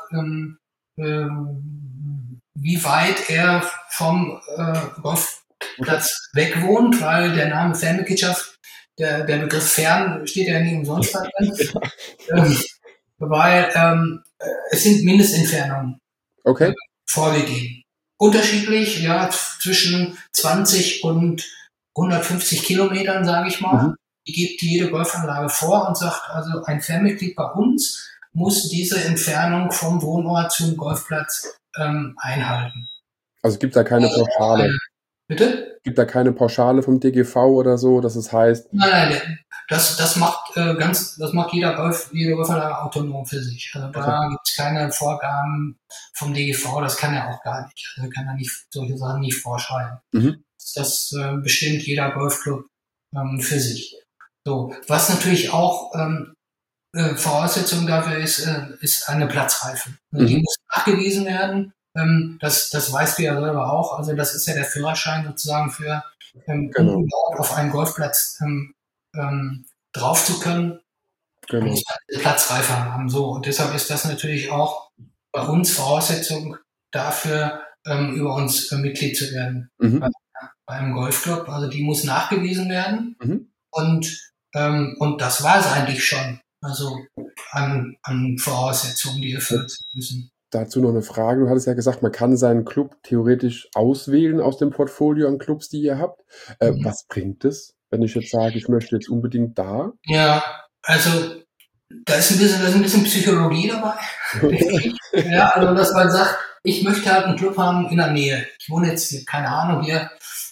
wie weit er vom Golfplatz weg wohnt, weil der Name Fanmitgliedschaft, der Begriff Fern steht ja nicht umsonst da drin, weil es sind Mindestentfernungen Okay. vorgegeben. Unterschiedlich, ja, zwischen 20 und 150 Kilometern, sage ich mal. Mhm. Die gibt jede Golfanlage vor und sagt, also ein Fanmitglied bei uns muss diese Entfernung vom Wohnort zum Golfplatz einhalten. Also es gibt da keine Pauschale. Bitte? Gibt da keine Pauschale vom DGV oder so, dass es heißt. Nein, das macht jede Golfanlage autonom für sich. Also da gibt es keine Vorgaben vom DGV, das kann er auch gar nicht. Also kann er nicht solche Sachen nicht vorschreiben. Mhm. Das bestimmt jeder Golfclub für sich. So, was natürlich auch Voraussetzung dafür ist eine Platzreife. Also die muss nachgewiesen werden. Das weißt du ja selber auch. Also das ist ja der Führerschein sozusagen für Genau. um überhaupt auf einen Golfplatz drauf zu können, Genau. muss man eine Platzreife haben. So, und deshalb ist das natürlich auch bei uns Voraussetzung dafür, über uns Mitglied zu werden. Mhm. Bei einem Golfclub. Also die muss nachgewiesen werden. Mhm. Und das war es eigentlich schon. Also an Voraussetzungen, die erfüllt müssen. Dazu noch eine Frage. Du hattest ja gesagt, man kann seinen Club theoretisch auswählen aus dem Portfolio an Clubs, die ihr habt. Was bringt es, wenn ich jetzt sage, ich möchte jetzt unbedingt da? Ja, also da ist ein bisschen Psychologie dabei. Ja, also dass man sagt, ich möchte halt einen Club haben in der Nähe. Ich wohne jetzt, keine Ahnung, hier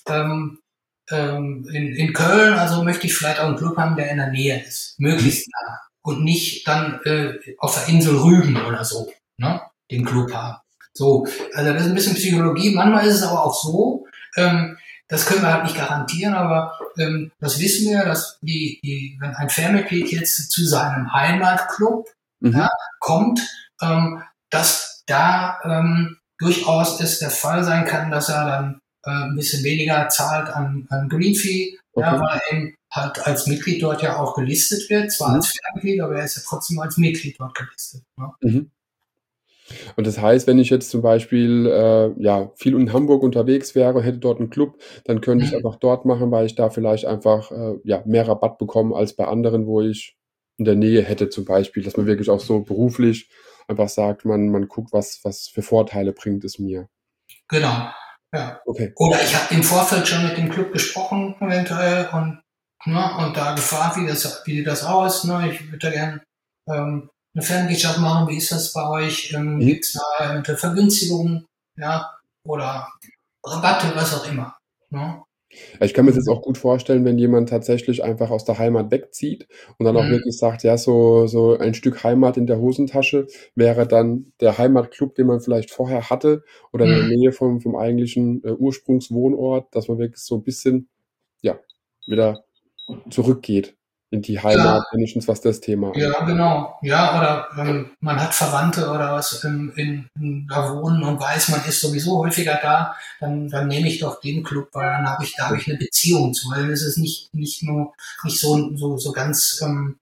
in Köln, also möchte ich vielleicht auch einen Club haben, der in der Nähe ist. Möglichst nah. Und nicht dann auf der Insel Rügen oder so, ne? Den Club haben. So, also das ist ein bisschen Psychologie. Manchmal ist es aber auch so, das können wir halt nicht garantieren, aber das wissen wir, dass wenn ein Fanmitglied jetzt zu seinem Heimatclub kommt, dass da durchaus es der Fall sein kann, dass er dann ein bisschen weniger zahlt an Green Fee, ja, weil er eben halt als Mitglied dort ja auch gelistet wird, zwar als Fanmitglied, aber er ist ja trotzdem als Mitglied dort gelistet. Ne? Und das heißt, wenn ich jetzt zum Beispiel viel in Hamburg unterwegs wäre, hätte dort einen Club, dann könnte ich es einfach dort machen, weil ich da vielleicht einfach mehr Rabatt bekomme als bei anderen, wo ich in der Nähe hätte zum Beispiel, dass man wirklich auch so beruflich einfach sagt, man guckt, was für Vorteile bringt es mir. Genau, ja. Okay. Oder ich habe im Vorfeld schon mit dem Club gesprochen eventuell und da gefragt, wie sieht das aus? Ne? Ich würde da gerne eine Fernwirtschaft machen. Wie ist das bei euch? Gibt es da eventuell Vergünstigungen, ja, oder Rabatte, was auch immer. Ne? Ich kann mir das jetzt auch gut vorstellen, wenn jemand tatsächlich einfach aus der Heimat wegzieht und dann auch wirklich sagt, ja, so ein Stück Heimat in der Hosentasche wäre dann der Heimatclub, den man vielleicht vorher hatte oder in der Nähe vom eigentlichen Ursprungswohnort, dass man wirklich so ein bisschen wieder zurückgeht in die Heimat, wenigstens was das Thema angeht. Ja, genau. Ja, oder man hat Verwandte oder was da wohnen und weiß, man ist sowieso häufiger da, dann nehme ich doch den Club, weil da habe ich eine Beziehung zu, weil es ist nicht so ganz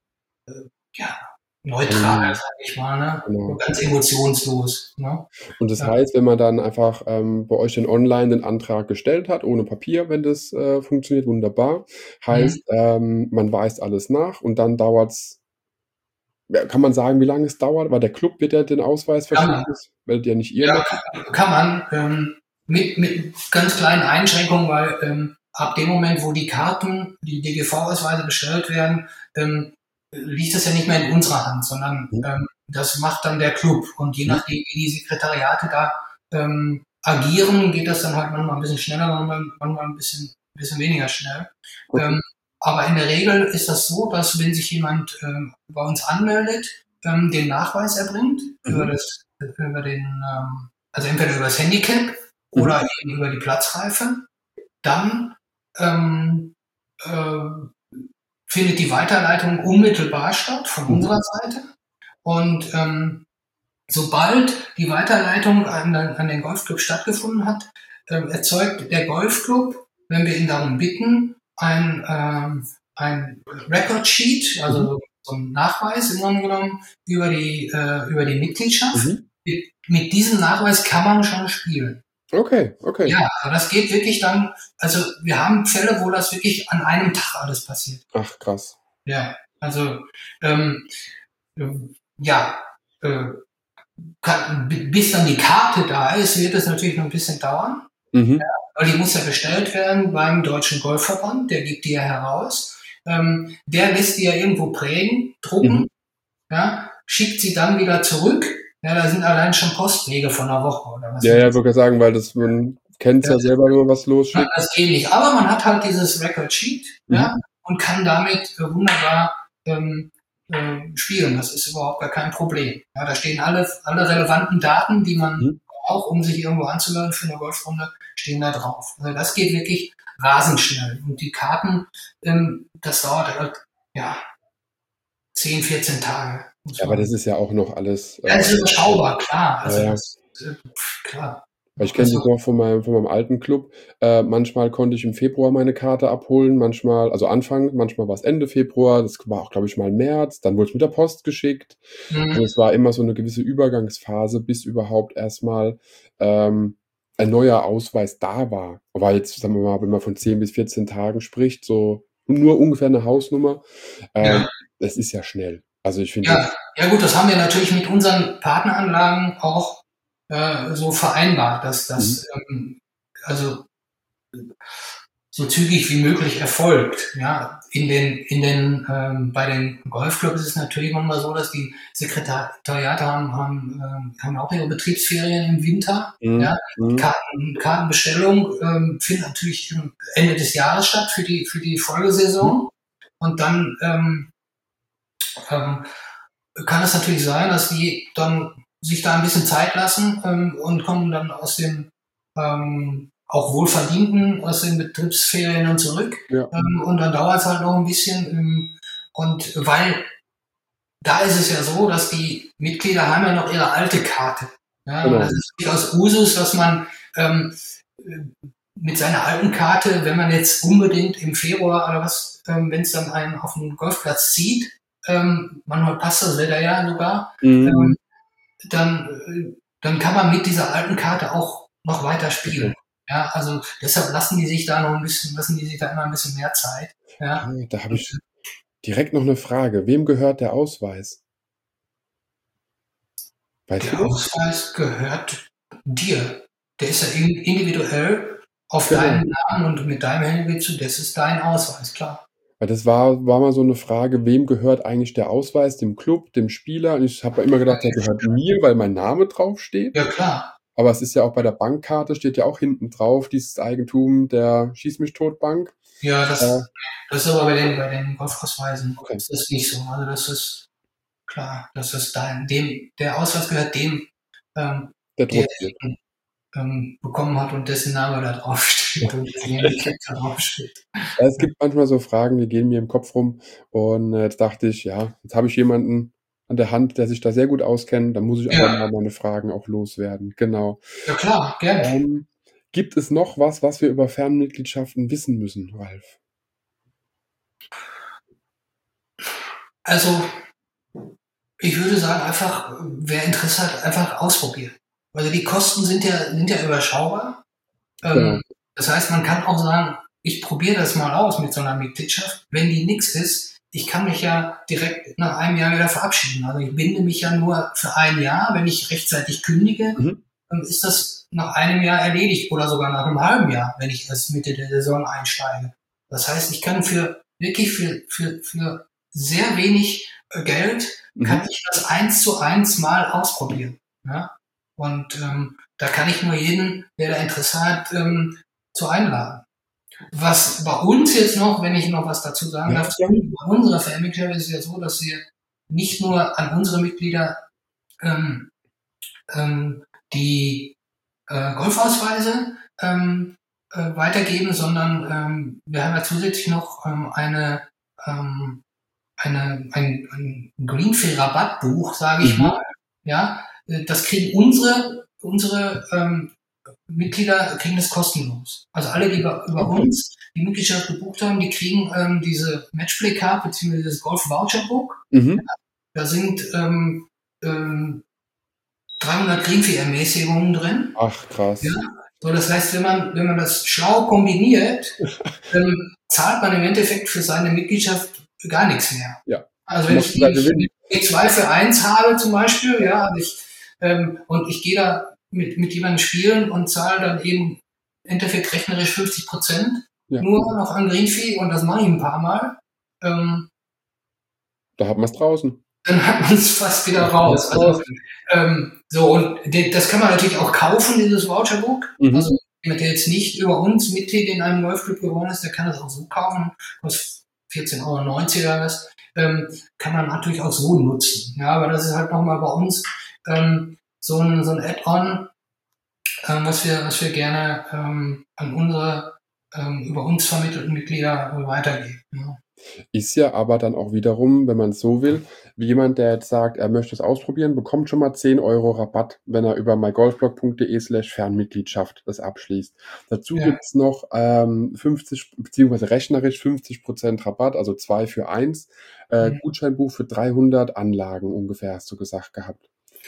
neutral, sag ich mal, ne? Genau. So ganz emotionslos. Ne? Und das heißt, wenn man dann einfach bei euch den online den Antrag gestellt hat, ohne Papier, wenn das funktioniert, wunderbar. Heißt, man weist alles nach und dann dauert's, kann man sagen, wie lange es dauert? Weil der Club wird ja den Ausweis verschicken, das werdet ihr nicht ihr machen. Kann man mit ganz kleinen Einschränkungen, weil ab dem Moment, wo die Karten, die DGV-Ausweise bestellt werden, liegt das ja nicht mehr in unserer Hand, sondern das macht dann der Club. Und je nachdem, wie die Sekretariate da agieren, geht das dann halt manchmal ein bisschen schneller, manchmal ein bisschen weniger schnell. Okay. Aber in der Regel ist das so, dass wenn sich jemand bei uns anmeldet, den Nachweis erbringt über den, also entweder über das Handicap oder eben über die Platzreife, dann findet die Weiterleitung unmittelbar statt von unserer Seite. Und sobald die Weiterleitung an den Golfclub stattgefunden hat, erzeugt der Golfclub, wenn wir ihn darum bitten, ein Record Sheet, also so ein Nachweis im Grunde genommen über die Mitgliedschaft. Mit diesem Nachweis kann man schon spielen. Okay. Ja, aber das geht wirklich dann, also wir haben Fälle, wo das wirklich an einem Tag alles passiert. Ach, krass. Ja, also bis dann die Karte da ist, wird es natürlich noch ein bisschen dauern. Ja, weil die muss ja bestellt werden beim Deutschen Golfverband, der gibt die ja heraus. Der lässt die ja irgendwo prägen, drucken, schickt sie dann wieder zurück. Ja, da sind allein schon Postwege von einer Woche oder was. Ja, würde ich sagen, weil man kennt ja selber, wenn man was losschickt. Das geht nicht. Aber man hat halt dieses Record Sheet, und kann damit wunderbar spielen. Das ist überhaupt gar kein Problem. Ja, da stehen alle relevanten Daten, die man braucht, um sich irgendwo anzumelden für eine Golfrunde, stehen da drauf. Also das geht wirklich rasend schnell. Und die Karten, das dauert halt, 10, 14 Tage. Ja, aber das ist ja auch noch alles. Ja, das ist überschaubar, klar. Also klar. Ich kenne das noch von meinem alten Club. Manchmal konnte ich im Februar meine Karte abholen, manchmal war es Ende Februar, das war auch, glaube ich, mal März, dann wurde es mit der Post geschickt. Und es war immer so eine gewisse Übergangsphase, bis überhaupt erstmal ein neuer Ausweis da war. Aber jetzt, sagen wir mal, wenn man von 10 bis 14 Tagen spricht, so nur ungefähr eine Hausnummer, das ist ja schnell. Also ich finde. Ja gut, das haben wir natürlich mit unseren Partneranlagen auch so vereinbart, dass das also so zügig wie möglich erfolgt. Ja, bei den Golfclubs ist es natürlich manchmal so, dass die Sekretariate haben auch ihre Betriebsferien im Winter. Ja, Kartenbestellung findet natürlich Ende des Jahres statt für die Folgesaison. Und dann kann es natürlich sein, dass die dann sich da ein bisschen Zeit lassen und kommen dann aus den auch wohlverdienten, aus den Betriebsferien dann zurück. Ja. Und dann dauert es halt noch ein bisschen. Und weil da ist es ja so, dass die Mitglieder haben ja noch ihre alte Karte. Ja, genau. Das ist durchaus Usus, dass man mit seiner alten Karte, wenn man jetzt unbedingt im Februar oder was, wenn es dann einen auf den Golfplatz zieht, manchmal passt das Wetter ja sogar, dann kann man mit dieser alten Karte auch noch weiter spielen. Ja, also deshalb lassen die sich da immer ein bisschen mehr Zeit. Ja. Da habe ich direkt noch eine Frage. Wem gehört der Ausweis? Der Ausweis gehört dir. Der ist ja individuell auf deinen Namen und mit deinem Handybezug. Das ist dein Ausweis, klar. Weil das war mal so eine Frage, wem gehört eigentlich der Ausweis? Dem Club, dem Spieler? Und ich habe immer gedacht, der gehört mir, weil mein Name draufsteht. Ja, klar. Aber es ist ja auch bei der Bankkarte, steht ja auch hinten drauf, dieses Eigentum der Schieß-mich-tot-Bank. Ja, das ist aber bei den Golfausweisen ist das nicht so. Also das ist klar, das ist der Ausweis gehört dem, der bekommen hat und dessen Name da draufsteht und da draufsteht. Ja, es gibt manchmal so Fragen, die gehen mir im Kopf rum und jetzt dachte ich, jetzt habe ich jemanden an der Hand, der sich da sehr gut auskennt, dann muss ich aber mal meine Fragen auch loswerden. Genau. Ja klar, gerne. Gibt es noch was wir über Fernmitgliedschaften wissen müssen, Ralf? Also, ich würde sagen, einfach, wer Interesse hat, einfach ausprobieren. Also die Kosten sind ja überschaubar. Das heißt, man kann auch sagen, ich probiere das mal aus mit so einer Mitgliedschaft. Wenn die nichts ist, ich kann mich ja direkt nach einem Jahr wieder verabschieden. Also ich binde mich ja nur für ein Jahr. Wenn ich rechtzeitig kündige, dann ist das nach einem Jahr erledigt oder sogar nach einem halben Jahr, wenn ich erst Mitte der Saison einsteige. Das heißt, ich kann wirklich für sehr wenig Geld kann ich das 1:1 mal ausprobieren. Ja? Und da kann ich nur jeden, der da Interesse hat, zu einladen. Was bei uns jetzt noch, wenn ich noch was dazu sagen darf, bei unserer Fanmitgliedschaft ist es ja so, dass wir nicht nur an unsere Mitglieder die Golfausweise weitergeben, sondern wir haben ja zusätzlich noch ein Greenfee-Rabattbuch, sage ich mal. Ja, das kriegen unsere Mitglieder kriegen das kostenlos. Also alle, die über uns die Mitgliedschaft gebucht haben, die kriegen diese Matchplay-Card bzw. das Golf-Voucher-Book. Ja, da sind 300 Greenfee-Ermäßigungen drin. Ach, krass. Ja? So, das heißt, wenn man das schlau kombiniert, zahlt man im Endeffekt für seine Mitgliedschaft gar nichts mehr. Ja. Also wenn ich die 2 für 1 habe zum Beispiel, ja, und ich gehe da mit jemandem spielen und zahle dann eben im Endeffekt rechnerisch 50% nur noch an Greenfee, und das mache ich ein paar Mal. Da hat man es draußen. Dann hat man es fast wieder raus. Also, so, und das kann man natürlich auch kaufen, dieses Voucherbook. Also jemand, der jetzt nicht über uns Mitglied in einem Golfclub geworden ist, der kann das auch so kaufen. Kostet 14,90 € oder was. Kann man natürlich auch so nutzen. Ja, aber das ist halt nochmal bei uns so ein Add-on, was wir gerne an unsere über uns vermittelten Mitglieder weitergeben. Ja. Ist ja aber dann auch wiederum, wenn man es so will, wie jemand, der jetzt sagt, er möchte es ausprobieren, bekommt schon mal 10 € Rabatt, wenn er über mygolfblog.de/Fernmitgliedschaft das abschließt. Dazu gibt's noch 50 beziehungsweise rechnerisch 50% Rabatt, also 2 für 1. Gutscheinbuch für 300 Anlagen ungefähr, hast du gesagt gehabt.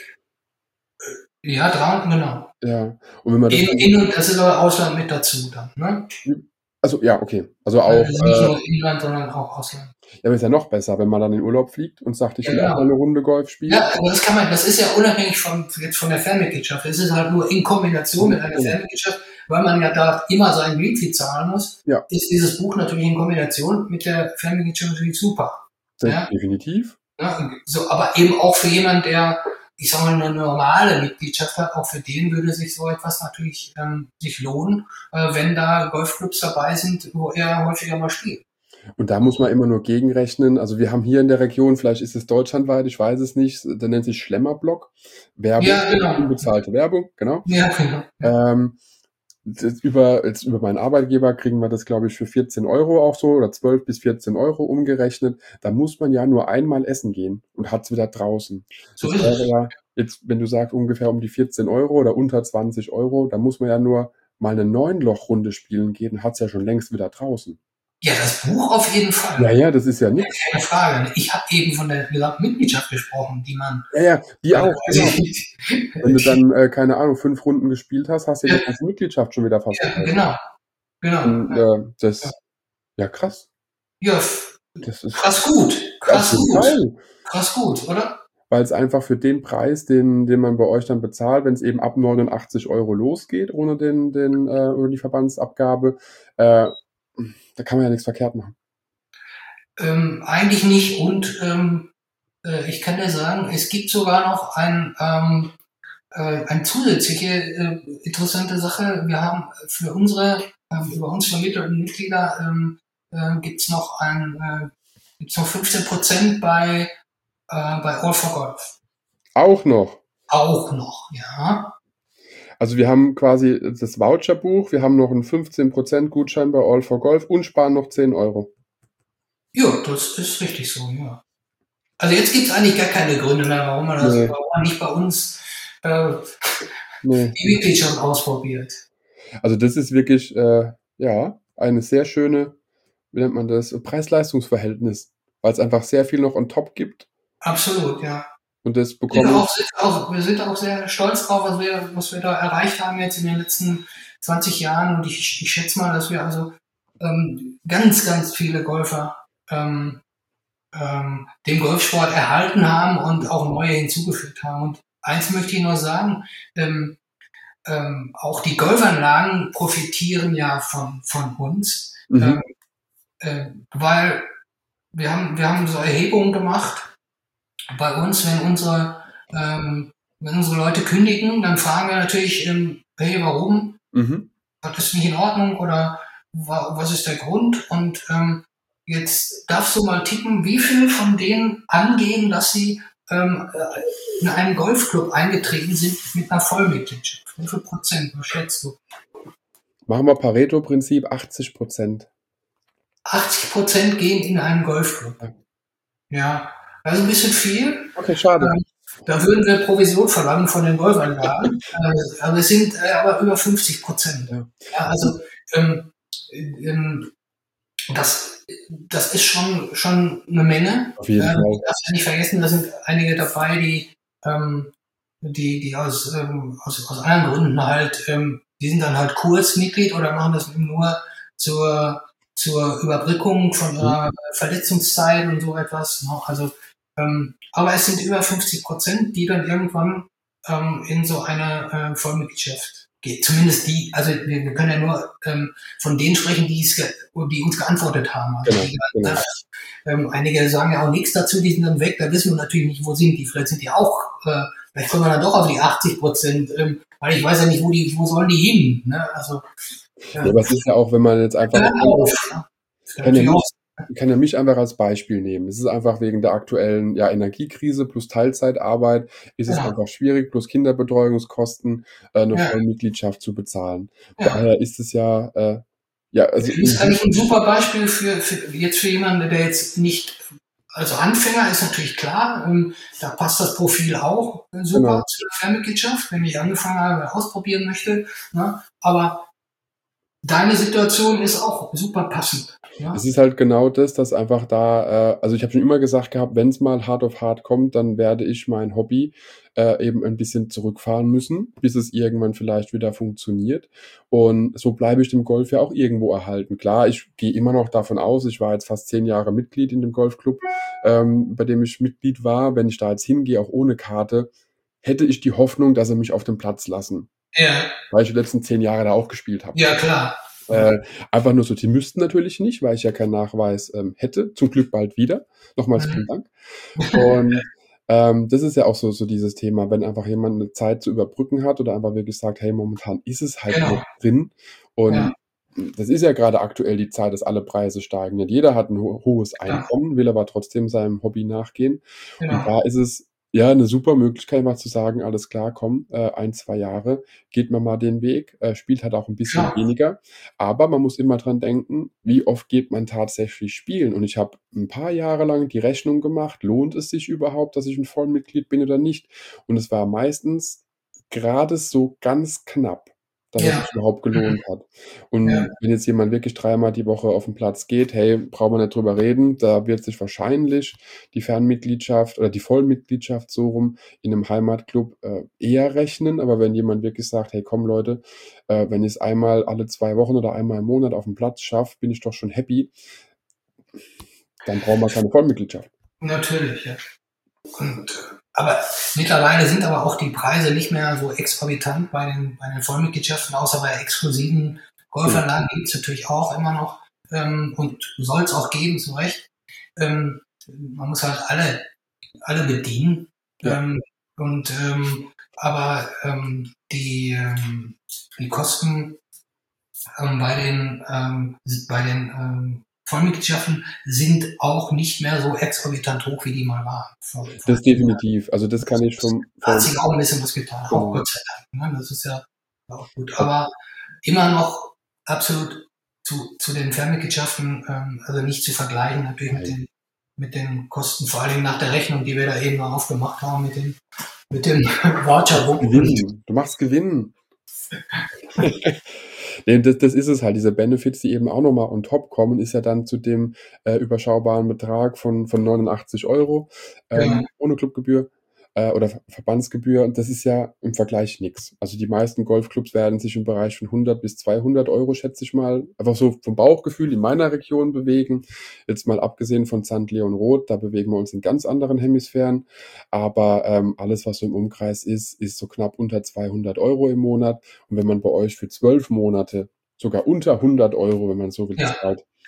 Ja, 300, genau. Ja. Und wenn man das ist aber Ausland mit dazu dann, ne? Also ja, okay. Also auch. Also nicht nur Inland, sondern auch Ausland. Ja, aber ist ja noch besser, wenn man dann in Urlaub fliegt und sagt, ich will auch mal eine Runde Golf spielen. Ja, das ist ja unabhängig von der Fernmitgliedschaft. Es ist halt nur in Kombination mit einer Fernmitgliedschaft, weil man ja da immer seinen Greenfee zahlen muss, ist dieses Buch natürlich in Kombination mit der Fernmitgliedschaft natürlich super. Ja? Definitiv. Ja, so, aber eben auch für jemanden, der, ich sag mal, eine normale Mitgliedschaft hat, auch für den würde sich so etwas natürlich sich lohnen, wenn da Golfclubs dabei sind, wo er häufiger mal spielt. Und da muss man immer nur gegenrechnen. Also wir haben hier in der Region, vielleicht ist es deutschlandweit, ich weiß es nicht, der nennt sich Schlemmerblock. Werbung, unbezahlte Werbung, genau. Ja, genau. Über meinen Arbeitgeber kriegen wir das, glaube ich, für 14 € auch so, oder 12 bis 14 € umgerechnet. Da muss man ja nur einmal essen gehen und hat's wieder draußen. So das wäre ja jetzt, wenn du sagst, ungefähr um die 14 € oder unter 20 €, da muss man ja nur mal eine 9-Loch-Runde spielen gehen, hat's ja schon längst wieder draußen. Ja, das Buch auf jeden Fall. Ja, das ist ja nichts. Keine Frage. Ich habe eben von der Mitgliedschaft gesprochen, die man... Ja, die auch. Genau. Wenn du dann, keine Ahnung, 5 Runden gespielt hast, hast du ja die ganze Mitgliedschaft schon wieder fast. Ja, genau. Und, ja, krass. Ja, das ist krass gut. Krass gut, oder? Weil es einfach für den Preis, den man bei euch dann bezahlt, wenn es eben ab 89 € losgeht, ohne ohne die Verbandsabgabe, da kann man ja nichts verkehrt machen. Eigentlich nicht. Und ich kann dir sagen, es gibt sogar noch eine zusätzliche interessante Sache. Wir haben für unsere über uns vermittelten Mitglieder gibt's noch 15% bei All for Golf. Auch noch? Auch noch, ja. Also wir haben quasi das Voucherbuch, wir haben noch einen 15% Gutschein bei All for Golf und sparen noch 10 €. Ja, das ist richtig so, ja. Also jetzt gibt's eigentlich gar keine Gründe mehr, warum man nicht bei uns die Mitgliedschaft ausprobiert. Also das ist wirklich, eine sehr schöne, wie nennt man das, Preis-Leistungs-Verhältnis, weil es einfach sehr viel noch on top gibt. Absolut, ja. Und das bekommen wir sind auch sehr stolz drauf, was wir da erreicht haben jetzt in den letzten 20 Jahren. Und ich schätze mal, dass wir also ganz, ganz viele Golfer dem Golfsport erhalten haben und auch neue hinzugefügt haben. Und eins möchte ich nur sagen, auch die Golfanlagen profitieren ja von uns, weil wir haben so Erhebungen gemacht bei uns, wenn unsere Leute kündigen, dann fragen wir natürlich, hey, warum? Mhm. Was ist nicht in Ordnung oder was ist der Grund? Und jetzt darfst du mal tippen, wie viele von denen angeben, dass sie in einen Golfclub eingetreten sind mit einer Vollmitgliedschaft. Wie viel Prozent, was schätzt du? Machen wir Pareto-Prinzip, 80%. 80% gehen in einen Golfclub. Ja. Ja, das ist ein bisschen viel. Okay, schade. Da würden wir Provision verlangen von den Golfanlagen. Aber es sind aber über 50%. Ja. Ja, also ähm, das ist schon eine Menge. Auf jeden Fall. Ich darf ja nicht vergessen, da sind einige dabei, die aus anderen Gründen halt, die sind dann halt Kursmitglied oder machen das nur zur Überbrückung von ihrer Verletzungszeit und so etwas. Ne? Also, aber es sind über 50%, die dann irgendwann in so eine Vollmitgliedschaft geht. Zumindest die, also wir können ja nur von denen sprechen, die uns geantwortet haben. Also Genau. Einige sagen ja auch nichts dazu, die sind dann weg, da wissen wir natürlich nicht, wo sind die. Vielleicht sind die auch, vielleicht kommen wir dann doch auf die 80%, weil ich weiß ja nicht, wo sollen die hin. Ne? Also, ja, aber es ist ja auch, wenn man jetzt einfach kann ja mich einfach als Beispiel nehmen. Es ist einfach wegen der aktuellen Energiekrise plus Teilzeitarbeit ist es einfach schwierig, plus Kinderbetreuungskosten eine Vollmitgliedschaft zu bezahlen. Daher ist es also das ist eigentlich ein super Beispiel für jemanden, der jetzt nicht, also Anfänger ist natürlich klar, da passt das Profil auch super zu der Fernmitgliedschaft, wenn ich angefangen habe, ausprobieren möchte. Ne? Aber deine Situation ist auch super passend. Ja? Es ist halt genau das, dass einfach da, also ich habe schon immer gesagt gehabt, wenn es mal hart auf hart kommt, dann werde ich mein Hobby eben ein bisschen zurückfahren müssen, bis es irgendwann vielleicht wieder funktioniert. Und so bleibe ich dem Golf ja auch irgendwo erhalten. Klar, ich gehe immer noch davon aus, ich war jetzt fast 10 Jahre Mitglied in dem Golfclub, bei dem ich Mitglied war. Wenn ich da jetzt hingehe, auch ohne Karte, hätte ich die Hoffnung, dass sie mich auf den Platz lassen. Ja. Weil ich die letzten 10 Jahre da auch gespielt habe. Ja, klar. Einfach nur so, die müssten natürlich nicht, weil ich ja keinen Nachweis hätte. Zum Glück bald wieder. Nochmals vielen Dank. Und das ist ja auch so dieses Thema, wenn einfach jemand eine Zeit zu überbrücken hat oder einfach wirklich sagt, hey, momentan ist es halt nicht drin. Und das ist ja gerade aktuell die Zeit, dass alle Preise steigen. Nicht jeder hat ein hohes Einkommen, will aber trotzdem seinem Hobby nachgehen. Und da ist es ja eine super Möglichkeit, mal zu sagen, alles klar, komm, 1, 2 Jahre, geht man mal den Weg, spielt halt auch ein bisschen weniger. Aber man muss immer dran denken, wie oft geht man tatsächlich spielen. Und ich habe ein paar Jahre lang die Rechnung gemacht, lohnt es sich überhaupt, dass ich ein Vollmitglied bin oder nicht? Und es war meistens gerade so ganz knapp, dass es sich überhaupt gelohnt hat. Und wenn jetzt jemand wirklich 3-mal die Woche auf den Platz geht, hey, brauchen wir nicht drüber reden, da wird sich wahrscheinlich die Fernmitgliedschaft oder die Vollmitgliedschaft so rum in einem Heimatclub eher rechnen. Aber wenn jemand wirklich sagt, hey, komm Leute, wenn ich es einmal alle 2 Wochen oder einmal im Monat auf dem Platz schaffe, bin ich doch schon happy, dann brauchen wir keine Vollmitgliedschaft. Natürlich, ja. Aber mittlerweile sind aber auch die Preise nicht mehr so exorbitant bei den Vollmitgliedschaften, außer bei exklusiven Golfanlagen gibt es natürlich auch immer noch und soll es auch geben, zu Recht. Man muss halt alle bedienen. Aber die Kosten bei den Vollmitgliedschaften sind auch nicht mehr so exorbitant hoch, wie die mal waren. Das definitiv. Also das kann ich hat sich auch ein bisschen was getan, auch Gott sei Dank. Ne? Das ist ja auch gut. Aber immer noch absolut zu den Fernmitgliedschaften, also nicht zu vergleichen natürlich mit den Kosten, vor allem nach der Rechnung, die wir da eben noch aufgemacht haben mit dem Voucher. Du machst Gewinn. Nee, das ist es halt. Diese Benefits, die eben auch nochmal on top kommen, ist ja dann zu dem überschaubaren Betrag von 89 € ohne Clubgebühr oder Verbandsgebühr. Und das ist ja im Vergleich nichts. Also die meisten Golfclubs werden sich im Bereich von 100 bis 200 €, schätze ich mal, einfach so vom Bauchgefühl in meiner Region bewegen. Jetzt mal abgesehen von St. Leon Roth, da bewegen wir uns in ganz anderen Hemisphären. Aber alles, was so im Umkreis ist so knapp unter 200 € im Monat. Und wenn man bei euch für 12 Monate sogar unter 100 €, wenn man so will, zahlt,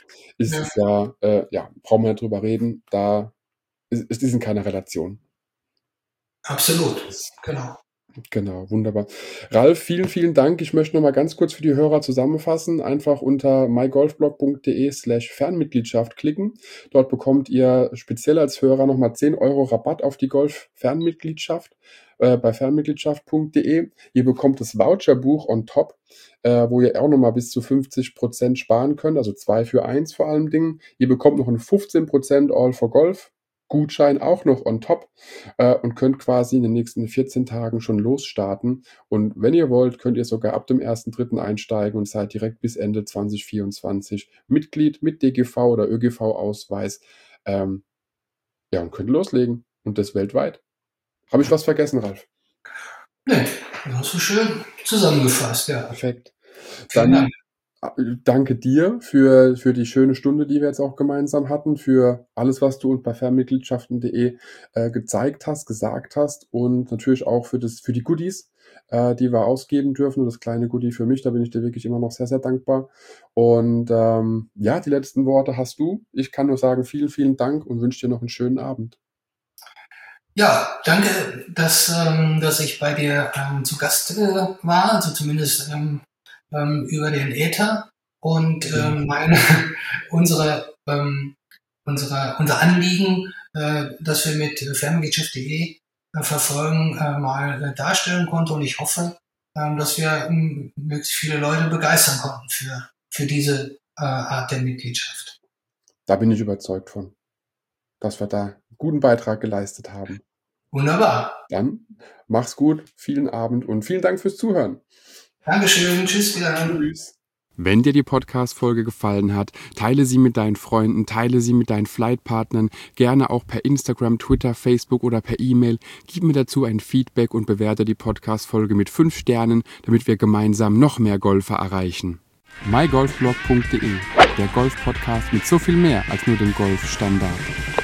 ist es ja, brauchen wir nicht drüber reden, da ist in keiner Relation. Absolut, genau. Genau, wunderbar. Ralf, vielen, vielen Dank. Ich möchte noch mal ganz kurz für die Hörer zusammenfassen. Einfach unter mygolfblog.de/Fernmitgliedschaft klicken. Dort bekommt ihr speziell als Hörer noch mal 10 € Rabatt auf die Golf-Fernmitgliedschaft bei fernmitgliedschaft.de. Ihr bekommt das Voucherbuch on top, wo ihr auch noch mal bis zu 50% sparen könnt, also 2 für 1 vor allem Dingen. Ihr bekommt noch einen 15% All for Golf Gutschein auch noch on top und könnt quasi in den nächsten 14 Tagen schon losstarten. Und wenn ihr wollt, könnt ihr sogar ab dem 1.3. einsteigen und seid direkt bis Ende 2024 Mitglied mit DGV oder ÖGV-Ausweis. Und könnt loslegen. Und das weltweit. Habe ich was vergessen, Ralf? Nee, das hast du schön zusammengefasst, ja. Perfekt. Dann danke dir für die schöne Stunde, die wir jetzt auch gemeinsam hatten, für alles, was du uns bei fernmitgliedschaften.de gezeigt hast, gesagt hast und natürlich auch für die Goodies, die wir ausgeben dürfen. Und das kleine Goodie für mich, da bin ich dir wirklich immer noch sehr, sehr dankbar. Und die letzten Worte hast du. Ich kann nur sagen, vielen, vielen Dank und wünsche dir noch einen schönen Abend. Ja, danke, dass ich bei dir zu Gast war, also zumindest über den Äther und unser Anliegen, das wir mit fernmitgliedschaft.de verfolgen, mal darstellen konnte, und ich hoffe, dass wir möglichst viele Leute begeistern konnten für diese Art der Mitgliedschaft. Da bin ich überzeugt von, dass wir da einen guten Beitrag geleistet haben. Wunderbar. Dann mach's gut, vielen Abend und vielen Dank fürs Zuhören. Dankeschön, tschüss wieder. Tschüss. Wenn dir die Podcast-Folge gefallen hat, teile sie mit deinen Freunden, teile sie mit deinen Flightpartnern, gerne auch per Instagram, Twitter, Facebook oder per E-Mail. Gib mir dazu ein Feedback und bewerte die Podcast-Folge mit 5 Sternen, damit wir gemeinsam noch mehr Golfer erreichen. mygolfblog.de, der Golf-Podcast mit so viel mehr als nur dem Golfstandard.